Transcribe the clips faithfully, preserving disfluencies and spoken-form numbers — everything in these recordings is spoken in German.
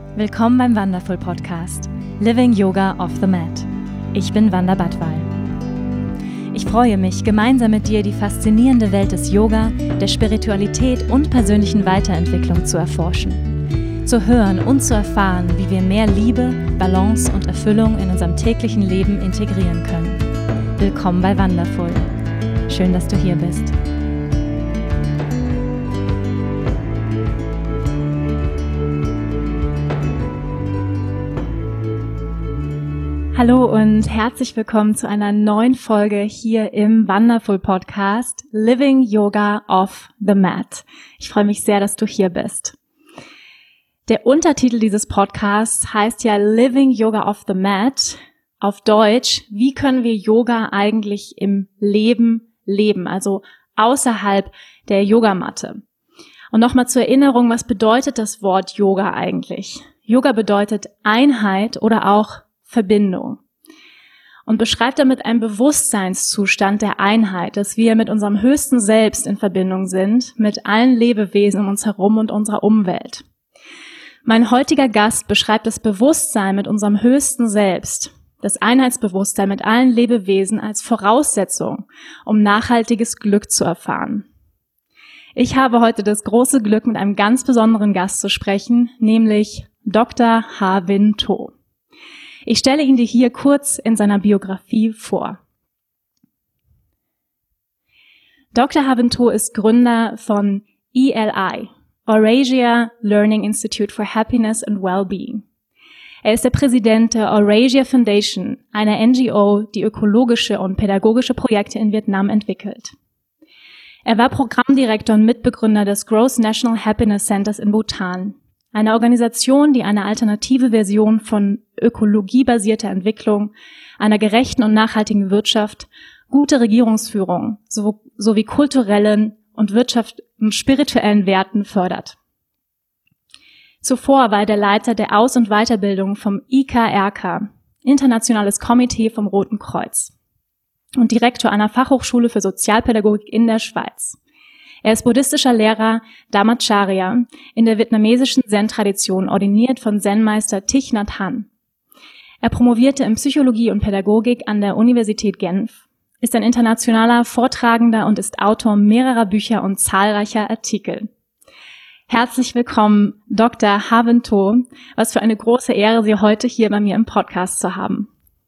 Willkommen beim Wonderful Podcast Living Yoga off the Mat. Ich bin Wanda Badwal. Ich freue mich, gemeinsam mit dir die faszinierende Welt des Yoga, der Spiritualität und persönlichen Weiterentwicklung zu erforschen, zu hören und zu erfahren, wie wir mehr Liebe, Balance und Erfüllung in unserem täglichen Leben integrieren können. Willkommen bei Wonderful. Schön, dass du hier bist. Hallo und herzlich willkommen zu einer neuen Folge hier im Wonderful Podcast Living Yoga off the Mat. Ich freue mich sehr, dass du hier bist. Der Untertitel dieses Podcasts heißt ja Living Yoga off the Mat. Auf Deutsch, wie können wir Yoga eigentlich im Leben leben, also außerhalb der Yogamatte. Und nochmal zur Erinnerung, was bedeutet das Wort Yoga eigentlich? Yoga bedeutet Einheit oder auch Verbindung und beschreibt damit einen Bewusstseinszustand der Einheit, dass wir mit unserem höchsten Selbst in Verbindung sind, mit allen Lebewesen um uns herum und unserer Umwelt. Mein heutiger Gast beschreibt das Bewusstsein mit unserem höchsten Selbst, das Einheitsbewusstsein mit allen Lebewesen als Voraussetzung, um nachhaltiges Glück zu erfahren. Ich habe heute das große Glück, mit einem ganz besonderen Gast zu sprechen, nämlich Doktor Harvin To. Ich stelle ihn dir hier kurz in seiner Biografie vor. Doktor Harvin To ist Gründer von E L I, Eurasia Learning Institute for Happiness and Wellbeing. Er ist der Präsident der Eurasia Foundation, einer N G O, die ökologische und pädagogische Projekte in Vietnam entwickelt. Er war Programmdirektor und Mitbegründer des Growth National Happiness Centers in Bhutan, eine Organisation, die eine alternative Version von ökologiebasierter Entwicklung, einer gerechten und nachhaltigen Wirtschaft, gute Regierungsführung sowie kulturellen und Wirtschaft- und spirituellen Werten fördert. Zuvor war er der Leiter der Aus- und Weiterbildung vom I K R K, Internationales Komitee vom Roten Kreuz, und Direktor einer Fachhochschule für Sozialpädagogik in der Schweiz. Er ist buddhistischer Lehrer Dharmacharya in der vietnamesischen Zen-Tradition, ordiniert von Zen-Meister Thich Nhat Hanh. Er promovierte in Psychologie und Pädagogik an der Universität Genf, ist ein internationaler Vortragender und ist Autor mehrerer Bücher und zahlreicher Artikel. Herzlich willkommen, Doktor Harvin To. Was für eine große Ehre, Sie heute hier bei mir im Podcast zu haben.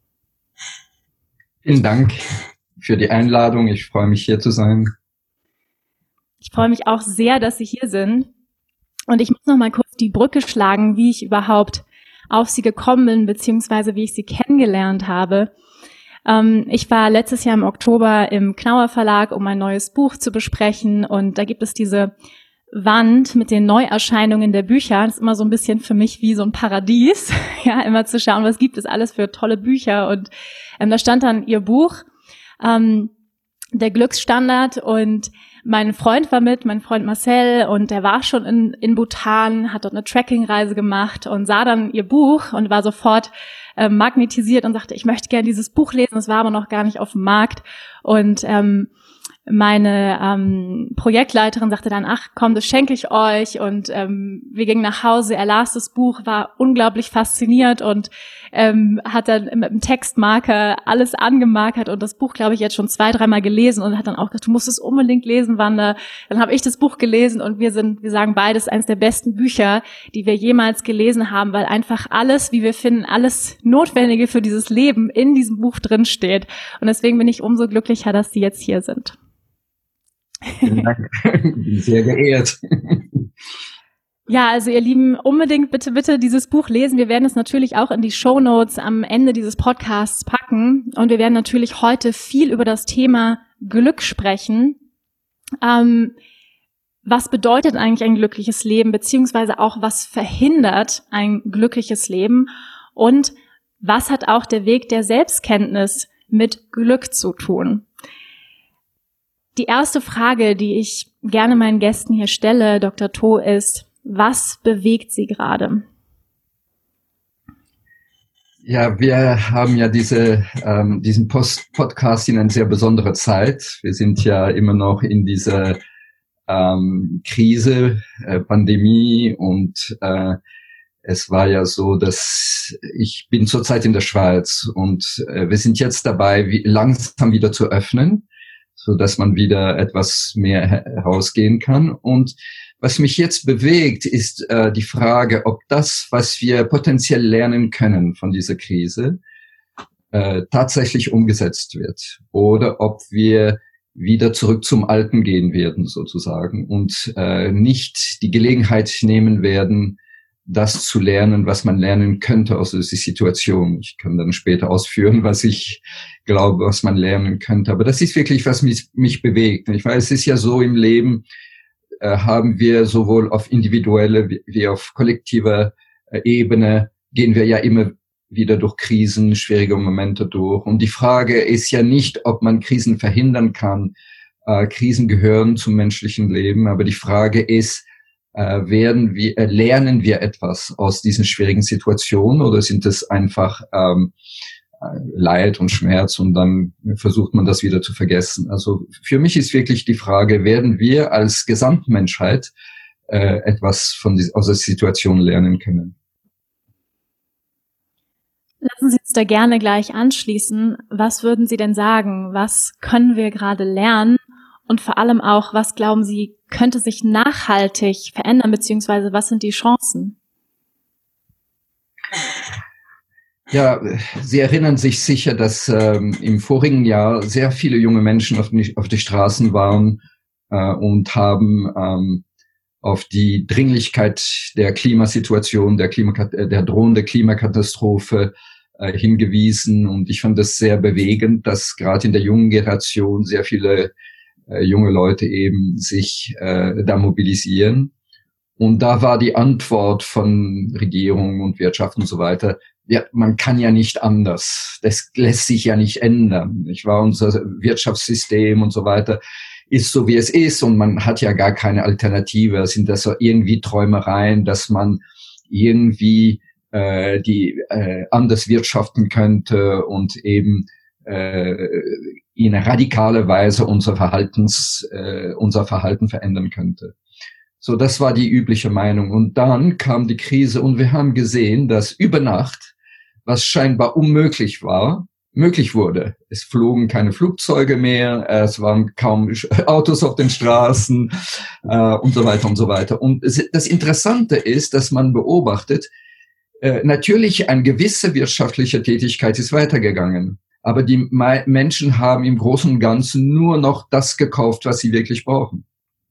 Vielen Dank für die Einladung. Ich freue mich, hier zu sein. Ich freue mich auch sehr, dass Sie hier sind. Und ich muss noch mal kurz die Brücke schlagen, wie ich überhaupt auf Sie gekommen bin, beziehungsweise wie ich Sie kennengelernt habe. Ähm, ich war letztes Jahr im Oktober im Knauer Verlag, um ein neues Buch zu besprechen. Und da gibt es diese Wand mit den Neuerscheinungen der Bücher. Das ist immer so ein bisschen für mich wie so ein Paradies, ja, immer zu schauen, was gibt es alles für tolle Bücher. Und ähm, da stand dann Ihr Buch, ähm, der Glücksstandard, und mein Freund war mit, mein Freund Marcel, und der war schon in, in Bhutan, hat dort eine Trekkingreise gemacht und sah dann Ihr Buch und war sofort äh, magnetisiert und sagte, ich möchte gerne dieses Buch lesen. Es war aber noch gar nicht auf dem Markt. Und ähm, meine ähm, Projektleiterin sagte dann, ach komm, das schenke ich euch. Und ähm, wir gingen nach Hause, er las das Buch, war unglaublich fasziniert und ähm, hat dann mit dem Textmarker alles angemarkert und das Buch, glaube ich, jetzt schon zwei, dreimal gelesen und hat dann auch gesagt, du musst es unbedingt lesen, Wanda. Dann habe ich das Buch gelesen und wir sind, wir sagen beides, eines der besten Bücher, die wir jemals gelesen haben, weil einfach alles, wie wir finden, alles Notwendige für dieses Leben in diesem Buch drin steht. Und deswegen bin ich umso glücklicher, dass Sie jetzt hier sind. Vielen Dank. Ich bin sehr geehrt. Ja, also ihr Lieben, unbedingt bitte, bitte dieses Buch lesen. Wir werden es natürlich auch in die Shownotes am Ende dieses Podcasts packen. Und wir werden natürlich heute viel über das Thema Glück sprechen. Ähm, was bedeutet eigentlich ein glückliches Leben, beziehungsweise auch was verhindert ein glückliches Leben? Und was hat auch der Weg der Selbstkenntnis mit Glück zu tun? Die erste Frage, die ich gerne meinen Gästen hier stelle, Doktor To, ist, was bewegt Sie gerade? Ja, wir haben ja diese, ähm, diesen Post Podcast in eine sehr besondere Zeit. Wir sind ja immer noch in dieser ähm, Krise, äh, Pandemie, und äh, Es war ja so, dass ich bin zurzeit in der Schweiz und äh, wir sind jetzt dabei, wie, langsam wieder zu öffnen, so dass man wieder etwas mehr herausgehen kann. Und was mich jetzt bewegt, ist äh, die Frage, ob das, was wir potenziell lernen können von dieser Krise, äh, tatsächlich umgesetzt wird oder ob wir wieder zurück zum Alten gehen werden, sozusagen, und äh, nicht die Gelegenheit nehmen werden, das zu lernen, was man lernen könnte aus dieser Situation. Ich kann dann später ausführen, was ich glaube, was man lernen könnte. Aber das ist wirklich, was mich, mich bewegt. Ich weiß, es ist ja so im Leben, äh, haben wir sowohl auf individueller wie, wie auf kollektiver äh, Ebene, gehen wir ja immer wieder durch Krisen, schwierige Momente durch. Und die Frage ist ja nicht, ob man Krisen verhindern kann. Äh, Krisen gehören zum menschlichen Leben. Aber die Frage ist, Äh, werden wir, äh, lernen wir etwas aus diesen schwierigen Situationen oder sind es einfach ähm, Leid und Schmerz und dann versucht man das wieder zu vergessen? Also für mich ist wirklich die Frage, werden wir als Gesamtmenschheit äh, etwas von die, aus der Situation lernen können? Lassen Sie uns da gerne gleich anschließen. Was würden Sie denn sagen? Was können wir gerade lernen? Und vor allem auch, was glauben Sie, könnte sich nachhaltig verändern, beziehungsweise was sind die Chancen? Ja, Sie erinnern sich sicher, dass ähm, im vorigen Jahr sehr viele junge Menschen auf die, auf die Straßen waren äh, und haben ähm, auf die Dringlichkeit der Klimasituation, der, Klimakat- der drohende Klimakatastrophe äh, hingewiesen. Und ich fand das sehr bewegend, dass gerade in der jungen Generation sehr viele Äh, junge Leute eben sich äh, da mobilisieren. Und da war die Antwort von Regierung und Wirtschaft und so weiter, ja, man kann ja nicht anders. Das lässt sich ja nicht ändern. Ich war unser Wirtschaftssystem und so weiter ist so, wie es ist und man hat ja gar keine Alternative. Es sind das so irgendwie Träumereien, dass man irgendwie äh, die äh, anders wirtschaften könnte und eben äh, in radikaler Weise unser Verhaltens, äh, unser Verhalten verändern könnte. So, das war die übliche Meinung. Und dann kam die Krise und wir haben gesehen, dass über Nacht, was scheinbar unmöglich war, möglich wurde. Es flogen keine Flugzeuge mehr, es waren kaum Autos auf den Straßen äh, und so weiter und so weiter. Und es, das Interessante ist, dass man beobachtet, äh, natürlich eine gewisse wirtschaftliche Tätigkeit ist weitergegangen. Aber die Menschen haben im Großen und Ganzen nur noch das gekauft, was sie wirklich brauchen.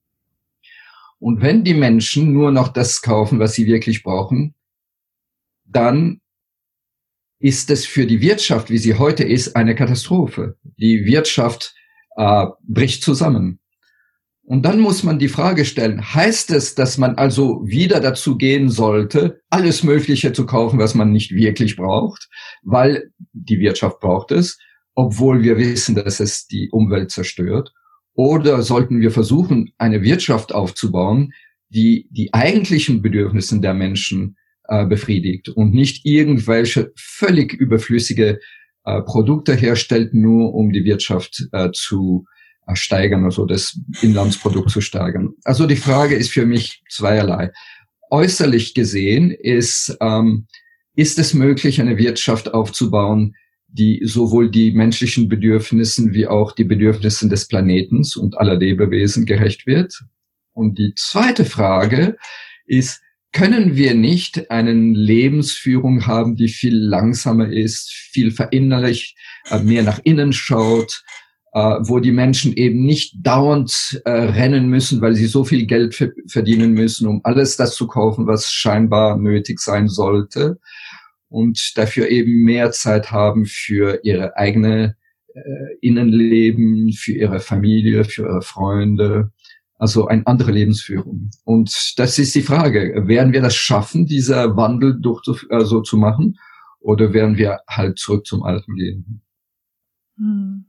Und wenn die Menschen nur noch das kaufen, was sie wirklich brauchen, dann ist es für die Wirtschaft, wie sie heute ist, eine Katastrophe. Die Wirtschaft äh, bricht zusammen. Und dann muss man die Frage stellen, heißt es, dass man also wieder dazu gehen sollte, alles Mögliche zu kaufen, was man nicht wirklich braucht, weil die Wirtschaft braucht es, obwohl wir wissen, dass es die Umwelt zerstört? Oder sollten wir versuchen, eine Wirtschaft aufzubauen, die die eigentlichen Bedürfnisse der Menschen äh, befriedigt und nicht irgendwelche völlig überflüssige äh, Produkte herstellt, nur um die Wirtschaft äh, zu steigern, also das Inlandsprodukt zu steigern. Also die Frage ist für mich zweierlei. Äußerlich gesehen ist, ähm, ist es möglich, eine Wirtschaft aufzubauen, die sowohl die menschlichen Bedürfnissen wie auch die Bedürfnissen des Planetens und aller Lebewesen gerecht wird? Und die zweite Frage ist, können wir nicht eine Lebensführung haben, die viel langsamer ist, viel verinnerlicht, äh, mehr nach innen schaut, Uh, wo die Menschen eben nicht dauernd uh, rennen müssen, weil sie so viel Geld f- verdienen müssen, um alles das zu kaufen, was scheinbar nötig sein sollte, und dafür eben mehr Zeit haben für ihre eigene äh, Innenleben, für ihre Familie, für ihre Freunde, also eine andere Lebensführung. Und das ist die Frage, werden wir das schaffen, dieser Wandel durch also zu machen, oder werden wir halt zurück zum Alten gehen? Hm.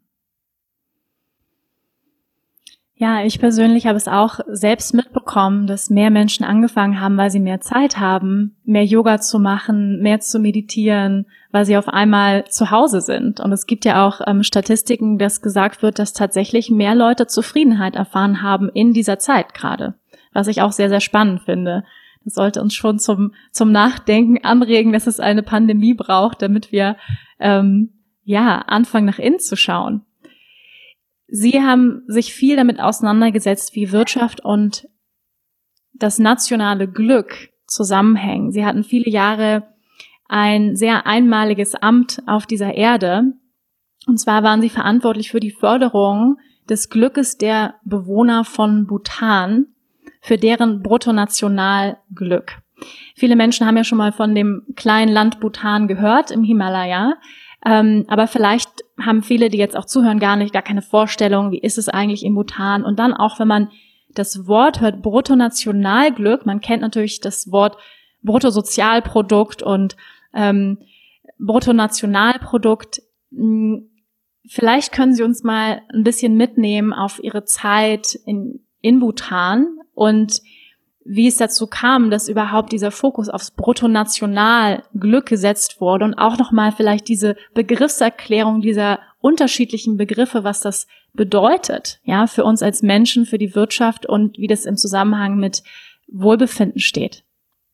Ja, ich persönlich habe es auch selbst mitbekommen, dass mehr Menschen angefangen haben, weil sie mehr Zeit haben, mehr Yoga zu machen, mehr zu meditieren, weil sie auf einmal zu Hause sind. Und es gibt ja auch ähm, Statistiken, dass gesagt wird, dass tatsächlich mehr Leute Zufriedenheit erfahren haben in dieser Zeit gerade, was ich auch sehr, sehr spannend finde. Das sollte uns schon zum zum Nachdenken anregen, dass es eine Pandemie braucht, damit wir ähm, ja anfangen, nach innen zu schauen. Sie haben sich viel damit auseinandergesetzt, wie Wirtschaft und das nationale Glück zusammenhängen. Sie hatten viele Jahre ein sehr einmaliges Amt auf dieser Erde. Und zwar waren Sie verantwortlich für die Förderung des Glückes der Bewohner von Bhutan, für deren Bruttonationalglück. Viele Menschen haben ja schon mal von dem kleinen Land Bhutan gehört im Himalaya. Ähm, aber vielleicht haben viele, die jetzt auch zuhören, gar nicht, gar keine Vorstellung, wie ist es eigentlich in Bhutan. Und dann auch, wenn man das Wort hört, Bruttonationalglück, man kennt natürlich das Wort Bruttosozialprodukt und ähm, Bruttonationalprodukt. Vielleicht können Sie uns mal ein bisschen mitnehmen auf Ihre Zeit in, in Bhutan und wie es dazu kam, dass überhaupt dieser Fokus aufs Bruttonationalglück gesetzt wurde und auch nochmal vielleicht diese Begriffserklärung dieser unterschiedlichen Begriffe, was das bedeutet, ja, für uns als Menschen, für die Wirtschaft und wie das im Zusammenhang mit Wohlbefinden steht.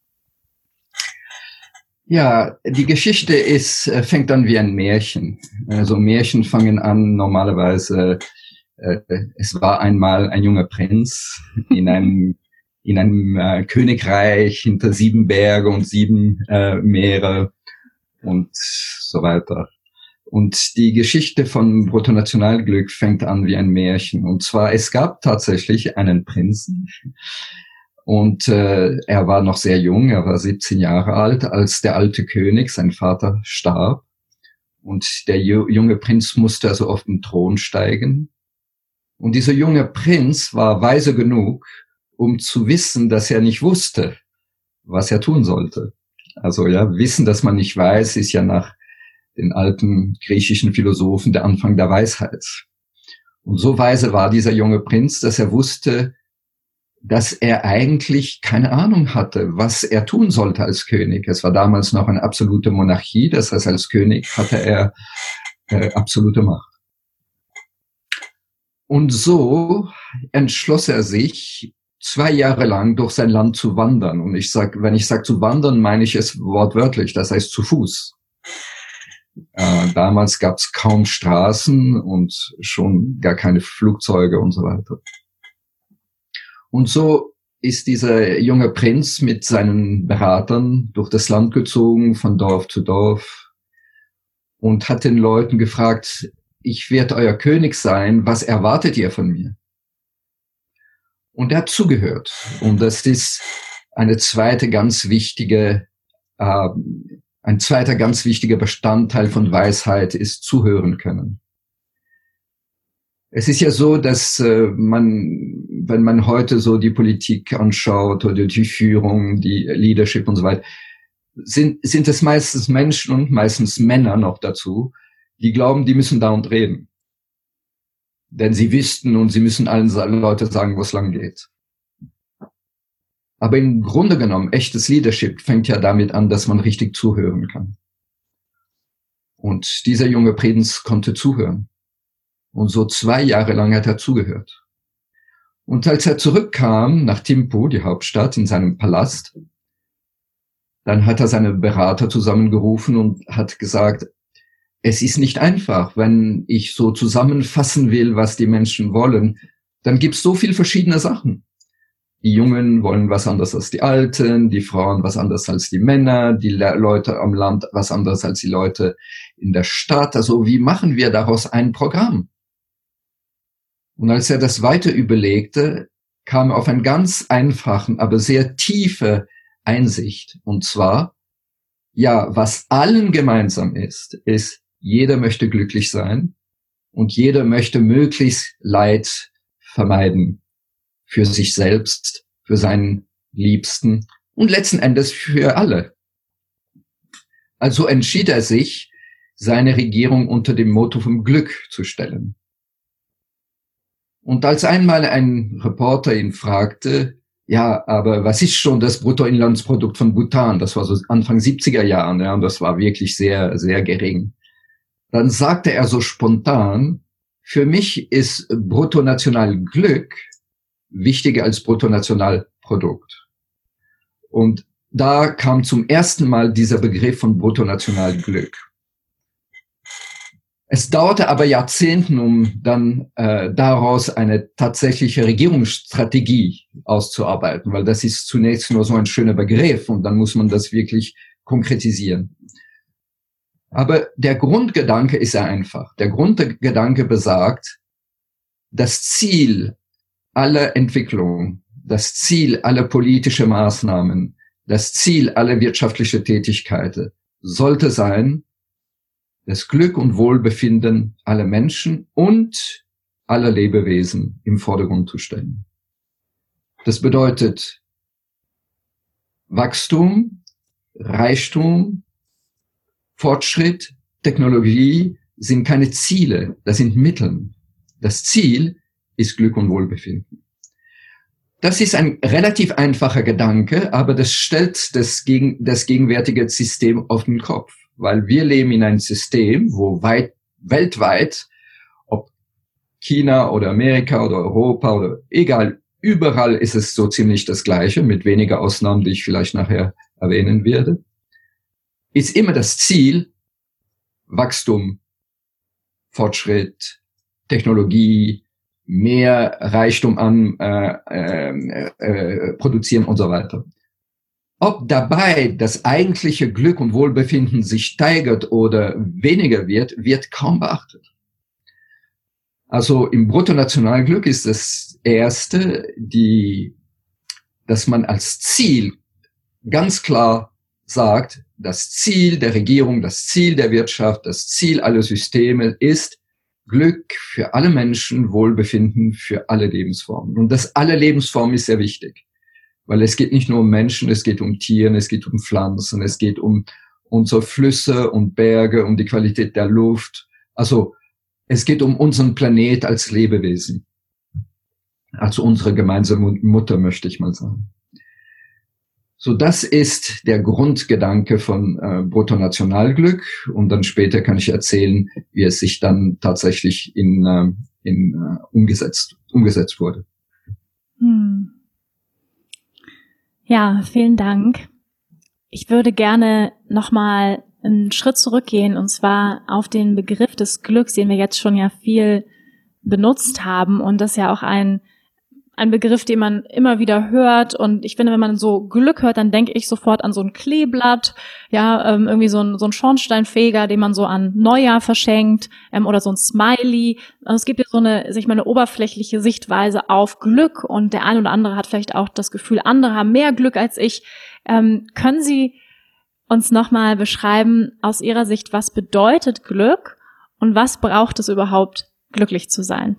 Ja, die Geschichte ist, fängt an wie ein Märchen. Also Märchen fangen an normalerweise, äh, es war einmal ein junger Prinz in einem in einem äh, Königreich hinter sieben Berge und sieben äh, Meere und so weiter. Und die Geschichte von Bruttonationalglück fängt an wie ein Märchen. Und zwar, es gab tatsächlich einen Prinzen und äh, er war noch sehr jung, er war siebzehn Jahre alt, als der alte König, sein Vater, starb. Und der junge Prinz musste also auf den Thron steigen. Und dieser junge Prinz war weise genug, um zu wissen, dass er nicht wusste, was er tun sollte. Also ja, Wissen, dass man nicht weiß, ist ja nach den alten griechischen Philosophen der Anfang der Weisheit. Und so weise war dieser junge Prinz, dass er wusste, dass er eigentlich keine Ahnung hatte, was er tun sollte als König. Es war damals noch eine absolute Monarchie, das heißt, als König hatte er äh, absolute Macht. Und so entschloss er sich, zwei Jahre lang durch sein Land zu wandern. Und ich sag, wenn ich sage zu wandern, meine ich es wortwörtlich, das heißt zu Fuß. Äh, damals gab es kaum Straßen und schon gar keine Flugzeuge und so weiter. Und so ist dieser junge Prinz mit seinen Beratern durch das Land gezogen, von Dorf zu Dorf, und hat den Leuten gefragt, ich werde euer König sein, was erwartet ihr von mir? Und er hat zugehört. Und das ist eine zweite ganz wichtige, äh, ein zweiter ganz wichtiger Bestandteil von Weisheit ist zuhören können. Es ist ja so, dass äh, man, wenn man heute so die Politik anschaut oder die Führung, die Leadership und so weiter, sind, sind es meistens Menschen und meistens Männer noch dazu, die glauben, die müssen dauernd reden. Denn sie wüssten und sie müssen allen Leuten sagen, wo es lang geht. Aber im Grunde genommen, echtes Leadership fängt ja damit an, dass man richtig zuhören kann. Und dieser junge Prinz konnte zuhören. Und so zwei Jahre lang hat er zugehört. Und als er zurückkam nach Thimphu, die Hauptstadt, in seinem Palast, dann hat er seine Berater zusammengerufen und hat gesagt, es ist nicht einfach, wenn ich so zusammenfassen will, was die Menschen wollen, dann gibt es so viel verschiedene Sachen. Die Jungen wollen was anderes als die Alten, die Frauen was anderes als die Männer, die Le- Leute am Land was anderes als die Leute in der Stadt. Also wie machen wir daraus ein Programm? Und als er das weiter überlegte, kam er auf einen ganz einfachen, aber sehr tiefe Einsicht. Und zwar, ja, was allen gemeinsam ist, ist, jeder möchte glücklich sein und jeder möchte möglichst Leid vermeiden. Für sich selbst, für seinen Liebsten und letzten Endes für alle. Also entschied er sich, seine Regierung unter dem Motto vom Glück zu stellen. Und als einmal ein Reporter ihn fragte, ja, aber was ist schon das Bruttoinlandsprodukt von Bhutan? Das war so Anfang siebziger Jahren, ja, und das war wirklich sehr, sehr gering. Dann sagte er so spontan, für mich ist Bruttonationalglück wichtiger als Bruttonationalprodukt. Und da kam zum ersten Mal dieser Begriff von Bruttonationalglück. Es dauerte aber Jahrzehnten, um dann äh, daraus eine tatsächliche Regierungsstrategie auszuarbeiten, weil das ist zunächst nur so ein schöner Begriff und dann muss man das wirklich konkretisieren. Aber der Grundgedanke ist sehr einfach. Der Grundgedanke besagt, das Ziel aller Entwicklung, das Ziel aller politische Maßnahmen, das Ziel aller wirtschaftliche Tätigkeiten sollte sein, das Glück und Wohlbefinden aller Menschen und aller Lebewesen im Vordergrund zu stellen. Das bedeutet Wachstum, Reichtum, Fortschritt, Technologie sind keine Ziele, das sind Mittel. Das Ziel ist Glück und Wohlbefinden. Das ist ein relativ einfacher Gedanke, aber das stellt das, gegen, das gegenwärtige System auf den Kopf. Weil wir leben in einem System, wo weit, weltweit, ob China oder Amerika oder Europa oder egal, überall ist es so ziemlich das Gleiche, mit weniger Ausnahmen, die ich vielleicht nachher erwähnen werde, ist immer das Ziel Wachstum, Fortschritt, Technologie, mehr Reichtum an äh, äh, äh, produzieren und so weiter. Ob dabei das eigentliche Glück und Wohlbefinden sich steigert oder weniger wird, wird kaum beachtet. Also im Bruttonationalglück ist das erste, die, dass man als Ziel ganz klar sagt, das Ziel der Regierung, das Ziel der Wirtschaft, das Ziel aller Systeme ist Glück für alle Menschen, Wohlbefinden für alle Lebensformen. Und das alle Lebensformen ist sehr wichtig. Weil es geht nicht nur um Menschen, es geht um Tiere, es geht um Pflanzen, es geht um unsere Flüsse und Berge, um die Qualität der Luft. Also es geht um unseren Planet als Lebewesen. Also unsere gemeinsame Mutter, möchte ich mal sagen. So, das ist der Grundgedanke von äh, Bruttonationalglück. Und dann später kann ich erzählen, wie es sich dann tatsächlich in, äh, in äh, umgesetzt, umgesetzt wurde. Hm. Ja, vielen Dank. Ich würde gerne nochmal einen Schritt zurückgehen, und zwar auf den Begriff des Glücks, den wir jetzt schon ja viel benutzt haben. Und das ist ja auch ein, ein Begriff, den man immer wieder hört. Und ich finde, wenn man so Glück hört, dann denke ich sofort an so ein Kleeblatt, ja, ähm, irgendwie so ein, so ein Schornsteinfeger, den man so an Neujahr verschenkt, ähm, oder so ein Smiley. Also es gibt ja so eine, sag ich mal, eine oberflächliche Sichtweise auf Glück, und der eine oder andere hat vielleicht auch das Gefühl, andere haben mehr Glück als ich. Ähm, können Sie uns nochmal beschreiben, aus Ihrer Sicht, was bedeutet Glück und was braucht es überhaupt, glücklich zu sein?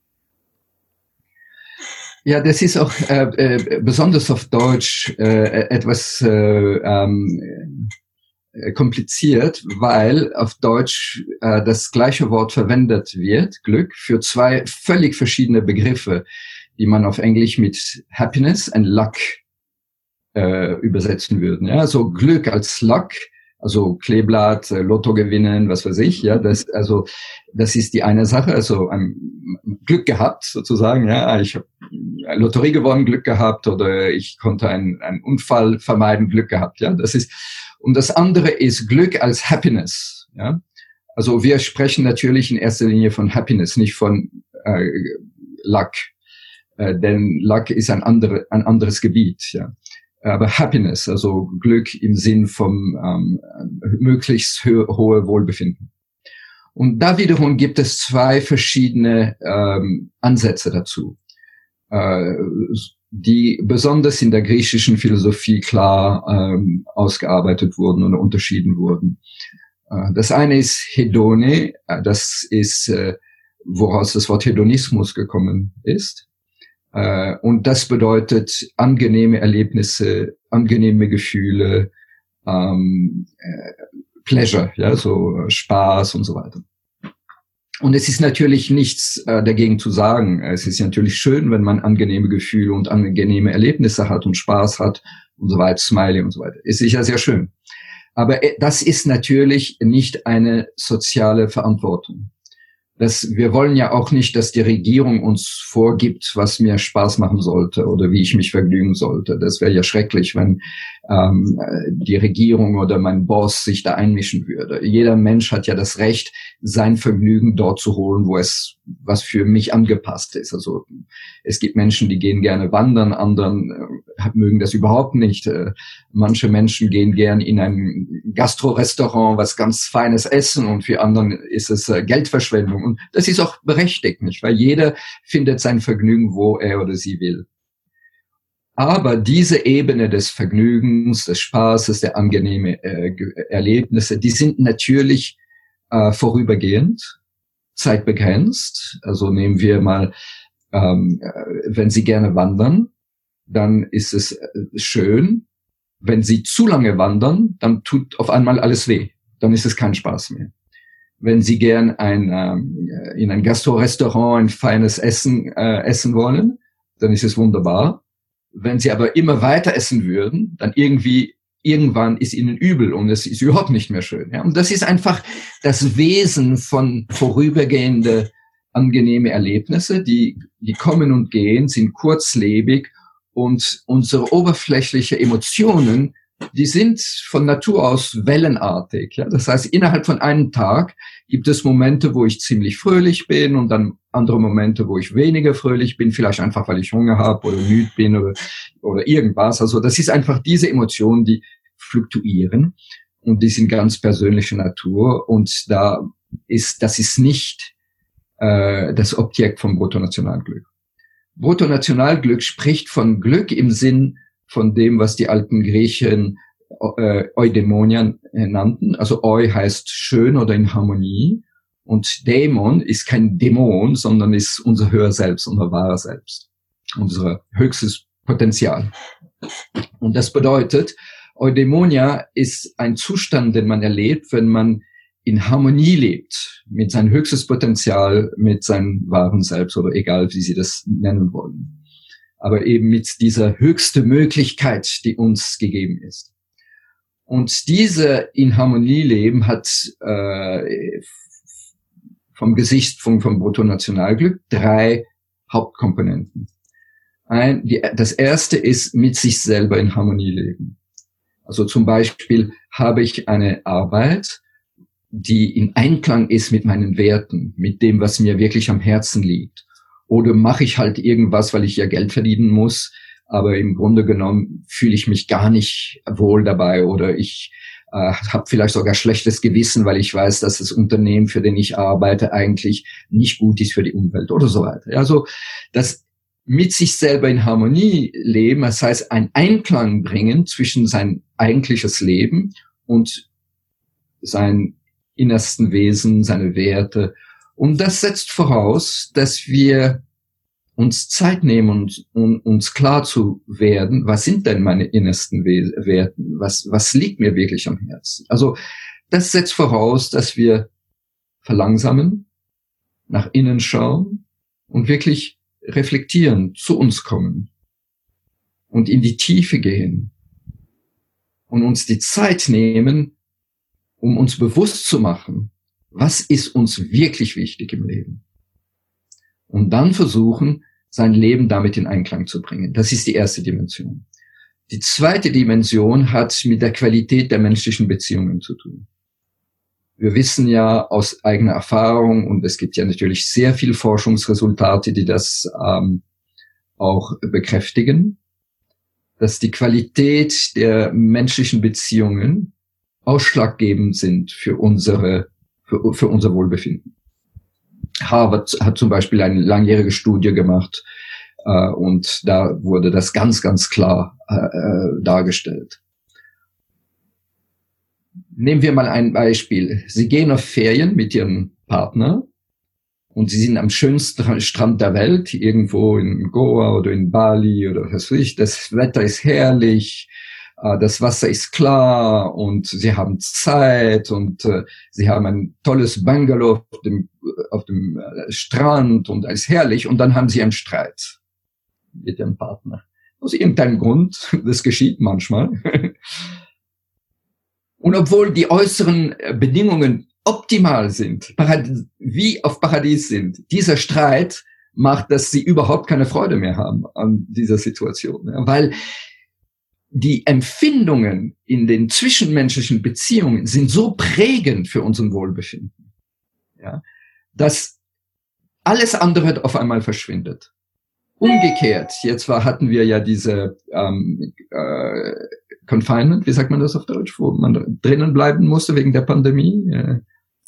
Ja, das ist auch äh, äh, besonders auf Deutsch äh, etwas äh, ähm, kompliziert, weil auf Deutsch äh, das gleiche Wort verwendet wird, Glück, für zwei völlig verschiedene Begriffe, die man auf Englisch mit Happiness and Luck äh, übersetzen würden. Ja, so Glück als Luck, also Kleeblatt, Lotto gewinnen, was weiß ich, ja, das, also, das ist die eine Sache, also ein Glück gehabt, sozusagen, ja, ich habe Lotterie gewonnen, Glück gehabt, oder ich konnte einen, einen Unfall vermeiden, Glück gehabt, ja, das ist, und das andere ist Glück als Happiness, ja, also wir sprechen natürlich in erster Linie von Happiness, nicht von äh, Luck, äh, denn Luck ist ein, andere, ein anderes Gebiet, ja. Aber Happiness, also Glück im Sinn vom ähm, möglichst ho- hohe Wohlbefinden. Und da wiederum gibt es zwei verschiedene ähm, Ansätze dazu, äh, die besonders in der griechischen Philosophie klar ähm, ausgearbeitet wurden oder unterschieden wurden. Äh, das eine ist Hedone, äh, das ist, äh, woraus das Wort Hedonismus gekommen ist. Uh, und das bedeutet angenehme Erlebnisse, angenehme Gefühle, ähm, äh, Pleasure, ja, so Spaß und so weiter. Und es ist natürlich nichts äh, dagegen zu sagen. Es ist natürlich schön, wenn man angenehme Gefühle und angenehme Erlebnisse hat und Spaß hat und so weiter, Smiley und so weiter. Ist sicher sehr schön. Aber äh, das ist natürlich nicht eine soziale Verantwortung. Das, wir wollen ja auch nicht, dass die Regierung uns vorgibt, was mir Spaß machen sollte oder wie ich mich vergnügen sollte. Das wäre ja schrecklich, wenn ähm, die Regierung oder mein Boss sich da einmischen würde. Jeder Mensch hat ja das Recht, sein Vergnügen dort zu holen, wo es was für mich angepasst ist. Also es gibt Menschen, die gehen gerne wandern, anderen äh, mögen das überhaupt nicht. Äh, manche Menschen gehen gern in ein Gastro-Restaurant, was ganz feines Essen, und für anderen ist es äh, Geldverschwendung. Und das ist auch berechtigt, nicht? Weil jeder findet sein Vergnügen, wo er oder sie will. Aber diese Ebene des Vergnügens, des Spaßes, der angenehmen äh, Erlebnisse, die sind natürlich äh, vorübergehend, zeitbegrenzt. Also nehmen wir mal, ähm, wenn Sie gerne wandern, dann ist es schön. Wenn Sie zu lange wandern, dann tut auf einmal alles weh. Dann ist es kein Spaß mehr. Wenn Sie gern ein, ähm, in ein Gastro-Restaurant ein feines Essen äh, essen wollen, dann ist es wunderbar. Wenn Sie aber immer weiter essen würden, dann irgendwie, irgendwann ist Ihnen übel und es ist überhaupt nicht mehr schön. Ja? Und das ist einfach das Wesen von vorübergehende, angenehme Erlebnisse, die, die kommen und gehen, sind kurzlebig, und unsere oberflächliche Emotionen, die sind von Natur aus wellenartig. Ja? Das heißt, innerhalb von einem Tag gibt es Momente, wo ich ziemlich fröhlich bin, und dann andere Momente, wo ich weniger fröhlich bin, vielleicht einfach, weil ich Hunger habe oder müde bin oder, oder irgendwas. Also das ist einfach diese Emotionen, die fluktuieren, und die sind ganz persönlicher Natur, und da ist, das ist nicht äh, das Objekt vom Bruttonationalglück. Bruttonationalglück spricht von Glück im Sinn von dem, was die alten Griechen äh, Eudaimonia nannten. Also Eu heißt schön oder in Harmonie, und Dämon ist kein Dämon, sondern ist unser höher Selbst, unser wahrer Selbst, unser höchstes Potenzial. Und das bedeutet, Eudaimonia ist ein Zustand, den man erlebt, wenn man in Harmonie lebt mit seinem höchstes Potenzial, mit seinem wahren Selbst, oder egal, wie Sie das nennen wollen. Aber eben mit dieser höchsten Möglichkeit, die uns gegeben ist. Und diese in Harmonie leben hat äh, vom Gesicht vom, vom Bruttonationalglück drei Hauptkomponenten. Ein, die, das erste ist mit sich selber in Harmonie leben. Also zum Beispiel habe ich eine Arbeit, die in Einklang ist mit meinen Werten, mit dem, was mir wirklich am Herzen liegt. Oder mache ich halt irgendwas, weil ich ja Geld verdienen muss, aber im Grunde genommen fühle ich mich gar nicht wohl dabei, oder ich äh, habe vielleicht sogar schlechtes Gewissen, weil ich weiß, dass das Unternehmen, für den ich arbeite, eigentlich nicht gut ist für die Umwelt oder so weiter. Also das mit sich selber in Harmonie leben, das heißt ein Einklang bringen zwischen sein eigentliches Leben und sein innersten Wesen, seine Werte. Und das setzt voraus, dass wir uns Zeit nehmen, um uns klar zu werden, was sind denn meine innersten Werten? Was, was liegt mir wirklich am Herzen? Also das setzt voraus, dass wir verlangsamen, nach innen schauen und wirklich reflektieren, zu uns kommen und in die Tiefe gehen und uns die Zeit nehmen, um uns bewusst zu machen, was ist uns wirklich wichtig im Leben. Und dann versuchen, sein Leben damit in Einklang zu bringen. Das ist die erste Dimension. Die zweite Dimension hat mit der Qualität der menschlichen Beziehungen zu tun. Wir wissen ja aus eigener Erfahrung, und es gibt ja natürlich sehr viel Forschungsresultate, die das ähm, auch bekräftigen, dass die Qualität der menschlichen Beziehungen ausschlaggebend sind für unsere, für, für unser Wohlbefinden. Harvard hat zum Beispiel eine langjährige Studie gemacht, äh, und da wurde das ganz, ganz klar äh, dargestellt. Nehmen wir mal ein Beispiel. Sie gehen auf Ferien mit Ihrem Partner und Sie sind am schönsten Strand der Welt, irgendwo in Goa oder in Bali oder was weiß ich. Das Wetter ist herrlich, das Wasser ist klar und Sie haben Zeit und äh, Sie haben ein tolles Bungalow auf dem, auf dem äh, Strand und alles herrlich, und dann haben Sie einen Streit mit Ihrem Partner. Aus irgendeinem Grund, das geschieht manchmal. Und obwohl die äußeren Bedingungen optimal sind, wie auf Paradies sind, dieser Streit macht, dass sie überhaupt keine Freude mehr haben an dieser Situation. Weil die Empfindungen in den zwischenmenschlichen Beziehungen sind so prägend für unseren Wohlbefinden, ja, dass alles andere auf einmal verschwindet. Umgekehrt, jetzt war, hatten wir ja diese ähm, äh, Confinement, wie sagt man das auf Deutsch, wo man drinnen bleiben musste wegen der Pandemie. Äh,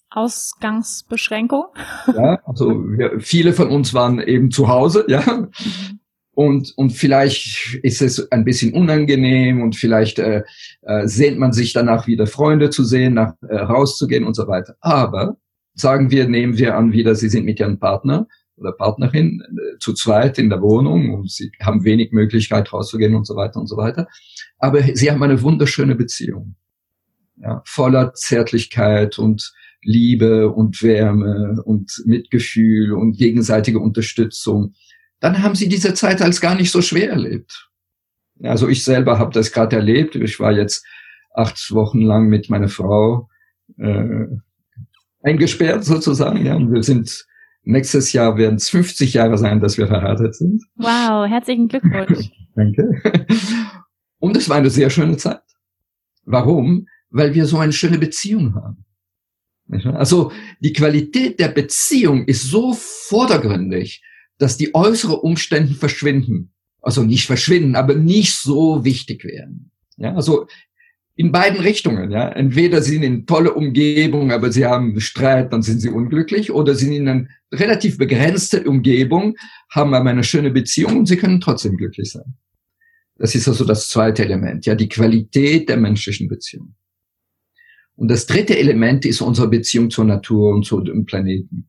Ausgangsbeschränkung. Ja, also wir, viele von uns waren eben zu Hause, ja. Und, und vielleicht ist es ein bisschen unangenehm und vielleicht äh, äh, sehnt man sich danach wieder Freunde zu sehen, nach äh, rauszugehen und so weiter. Aber sagen wir, nehmen wir an wieder, Sie sind mit Ihrem Partner oder Partnerin äh, zu zweit in der Wohnung und Sie haben wenig Möglichkeit rauszugehen und so weiter und so weiter. Aber Sie haben eine wunderschöne Beziehung, ja, voller Zärtlichkeit und Liebe und Wärme und Mitgefühl und gegenseitige Unterstützung. Dann haben Sie diese Zeit als gar nicht so schwer erlebt. Also ich selber habe das gerade erlebt. Ich war jetzt acht Wochen lang mit meiner Frau äh, eingesperrt sozusagen. Ja, und wir sind nächstes Jahr werden es fünfzig Jahre sein, dass wir verheiratet sind. Wow, herzlichen Glückwunsch. Danke. Und es war eine sehr schöne Zeit. Warum? Weil wir so eine schöne Beziehung haben. Also die Qualität der Beziehung ist so vordergründig, dass die äußeren Umstände verschwinden. Also nicht verschwinden, aber nicht so wichtig werden. Ja, also in beiden Richtungen. Ja, entweder sie sind in tolle Umgebung, aber sie haben Streit, dann sind sie unglücklich, oder sie sind in einer relativ begrenzte Umgebung, haben aber eine schöne Beziehung und sie können trotzdem glücklich sein. Das ist also das zweite Element. Ja, die Qualität der menschlichen Beziehung. Und das dritte Element ist unsere Beziehung zur Natur und zu dem Planeten.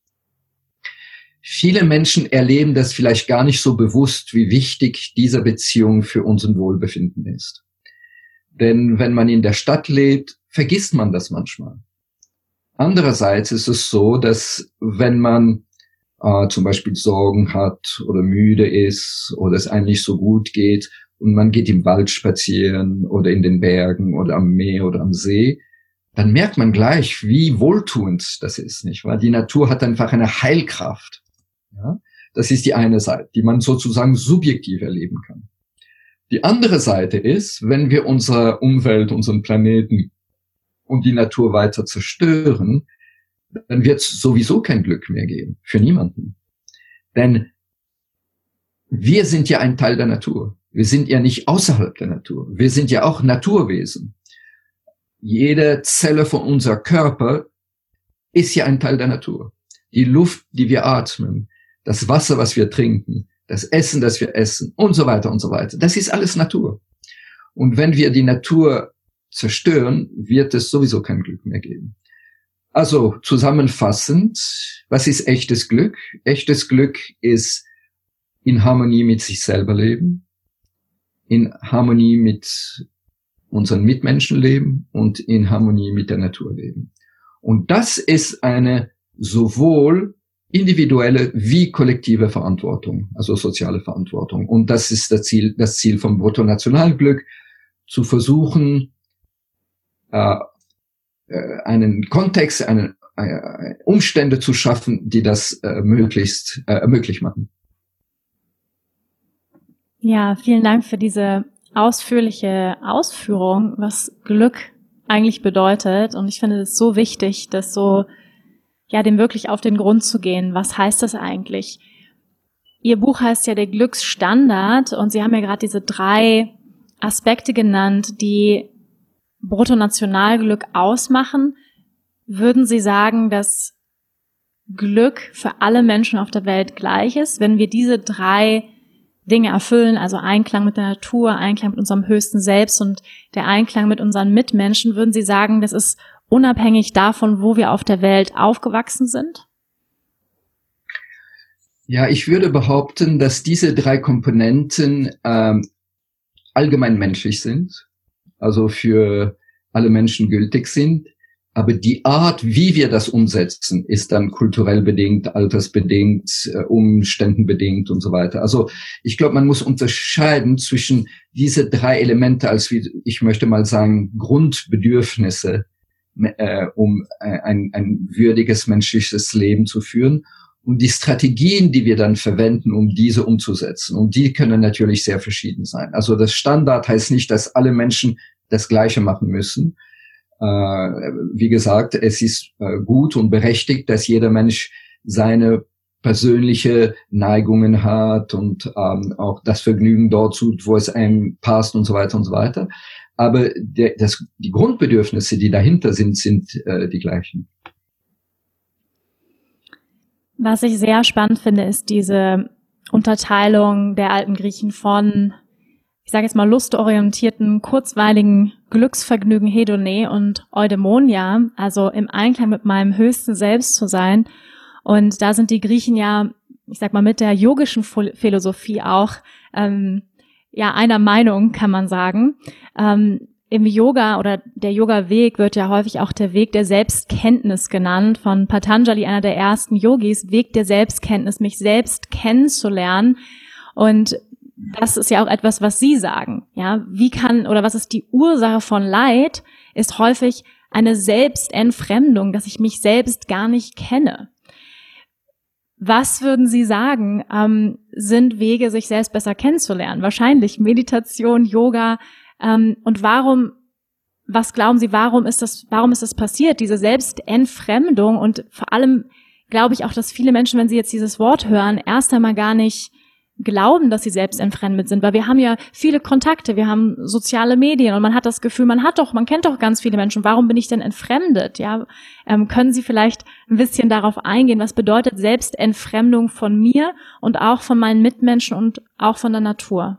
Viele Menschen erleben das vielleicht gar nicht so bewusst, wie wichtig diese Beziehung für unseren Wohlbefinden ist. Denn wenn man in der Stadt lebt, vergisst man das manchmal. Andererseits ist es so, dass wenn man äh, zum Beispiel Sorgen hat oder müde ist oder es einem nicht so gut geht und man geht im Wald spazieren oder in den Bergen oder am Meer oder am See, dann merkt man gleich, wie wohltuend das ist, nicht wahr? Die Natur hat einfach eine Heilkraft. Ja, das ist die eine Seite, die man sozusagen subjektiv erleben kann. Die andere Seite ist, wenn wir unsere Umwelt, unseren Planeten und die Natur weiter zerstören, dann wird es sowieso kein Glück mehr geben, für niemanden. Denn wir sind ja ein Teil der Natur. Wir sind ja nicht außerhalb der Natur. Wir sind ja auch Naturwesen. Jede Zelle von unserem Körper ist ja ein Teil der Natur. Die Luft, die wir atmen, das Wasser, was wir trinken, das Essen, das wir essen und so weiter und so weiter. Das ist alles Natur. Und wenn wir die Natur zerstören, wird es sowieso kein Glück mehr geben. Also zusammenfassend, was ist echtes Glück? Echtes Glück ist in Harmonie mit sich selber leben, in Harmonie mit unseren Mitmenschen leben und in Harmonie mit der Natur leben. Und das ist eine sowohl individuelle wie kollektive Verantwortung, also soziale Verantwortung. Und das ist das Ziel, das Ziel vom Bruttonationalglück, zu versuchen, äh, einen Kontext, eine, äh, Umstände zu schaffen, die das äh, möglichst äh, möglich machen. Ja, vielen Dank für diese ausführliche Ausführung, was Glück eigentlich bedeutet. Und ich finde es so wichtig, das so ja, dem wirklich auf den Grund zu gehen. Was heißt das eigentlich? Ihr Buch heißt ja der Glücksstandard und Sie haben ja gerade diese drei Aspekte genannt, die Bruttonationalglück ausmachen. Würden Sie sagen, dass Glück für alle Menschen auf der Welt gleich ist, wenn wir diese drei Dinge erfüllen, also Einklang mit der Natur, Einklang mit unserem höchsten Selbst und der Einklang mit unseren Mitmenschen, würden Sie sagen, das ist unabhängig davon, wo wir auf der Welt aufgewachsen sind? Ja, ich würde behaupten, dass diese drei Komponenten ähm, allgemein menschlich sind, also für alle Menschen gültig sind. Aber die Art, wie wir das umsetzen, ist dann kulturell bedingt, altersbedingt, äh, umständenbedingt und so weiter. Also ich glaube, man muss unterscheiden zwischen diese drei Elemente als, wie ich möchte mal sagen, Grundbedürfnisse, äh, um äh, ein, ein würdiges menschliches Leben zu führen. Und die Strategien, die wir dann verwenden, um diese umzusetzen, und die können natürlich sehr verschieden sein. Also das Standard heißt nicht, dass alle Menschen das Gleiche machen müssen. Äh, wie gesagt, es ist äh, gut und berechtigt, dass jeder Mensch seine persönliche Neigungen hat und ähm, auch das Vergnügen dort tut, wo es einem passt und so weiter und so weiter. Aber der, das, die Grundbedürfnisse, die dahinter sind, sind äh, die gleichen. Was ich sehr spannend finde, ist diese Unterteilung der alten Griechen von, ich sage jetzt mal, lustorientierten, kurzweiligen Glücksvergnügen Hedone und Eudaimonia, also im Einklang mit meinem höchsten Selbst zu sein. Und da sind die Griechen ja, ich sag mal, mit der yogischen Philosophie auch ähm, ja einer Meinung, kann man sagen. Ähm, Im Yoga oder der Yoga-Weg wird ja häufig auch der Weg der Selbstkenntnis genannt, von Patanjali, einer der ersten Yogis, Weg der Selbstkenntnis, mich selbst kennenzulernen. Und das ist ja auch etwas, was Sie sagen. Ja, wie kann oder was ist die Ursache von Leid? Ist häufig eine Selbstentfremdung, dass ich mich selbst gar nicht kenne. Was würden Sie sagen, ähm, sind Wege, sich selbst besser kennenzulernen? Wahrscheinlich Meditation, Yoga. Ähm, und warum, was glauben Sie, warum ist das, warum ist das passiert, diese Selbstentfremdung? Und vor allem glaube ich auch, dass viele Menschen, wenn sie jetzt dieses Wort hören, erst einmal gar nicht glauben, dass sie selbst entfremdet sind, weil wir haben ja viele Kontakte, wir haben soziale Medien und man hat das Gefühl, man hat doch, man kennt doch ganz viele Menschen. Warum bin ich denn entfremdet? Ja, ähm, können Sie vielleicht ein bisschen darauf eingehen, was bedeutet Selbstentfremdung von mir und auch von meinen Mitmenschen und auch von der Natur?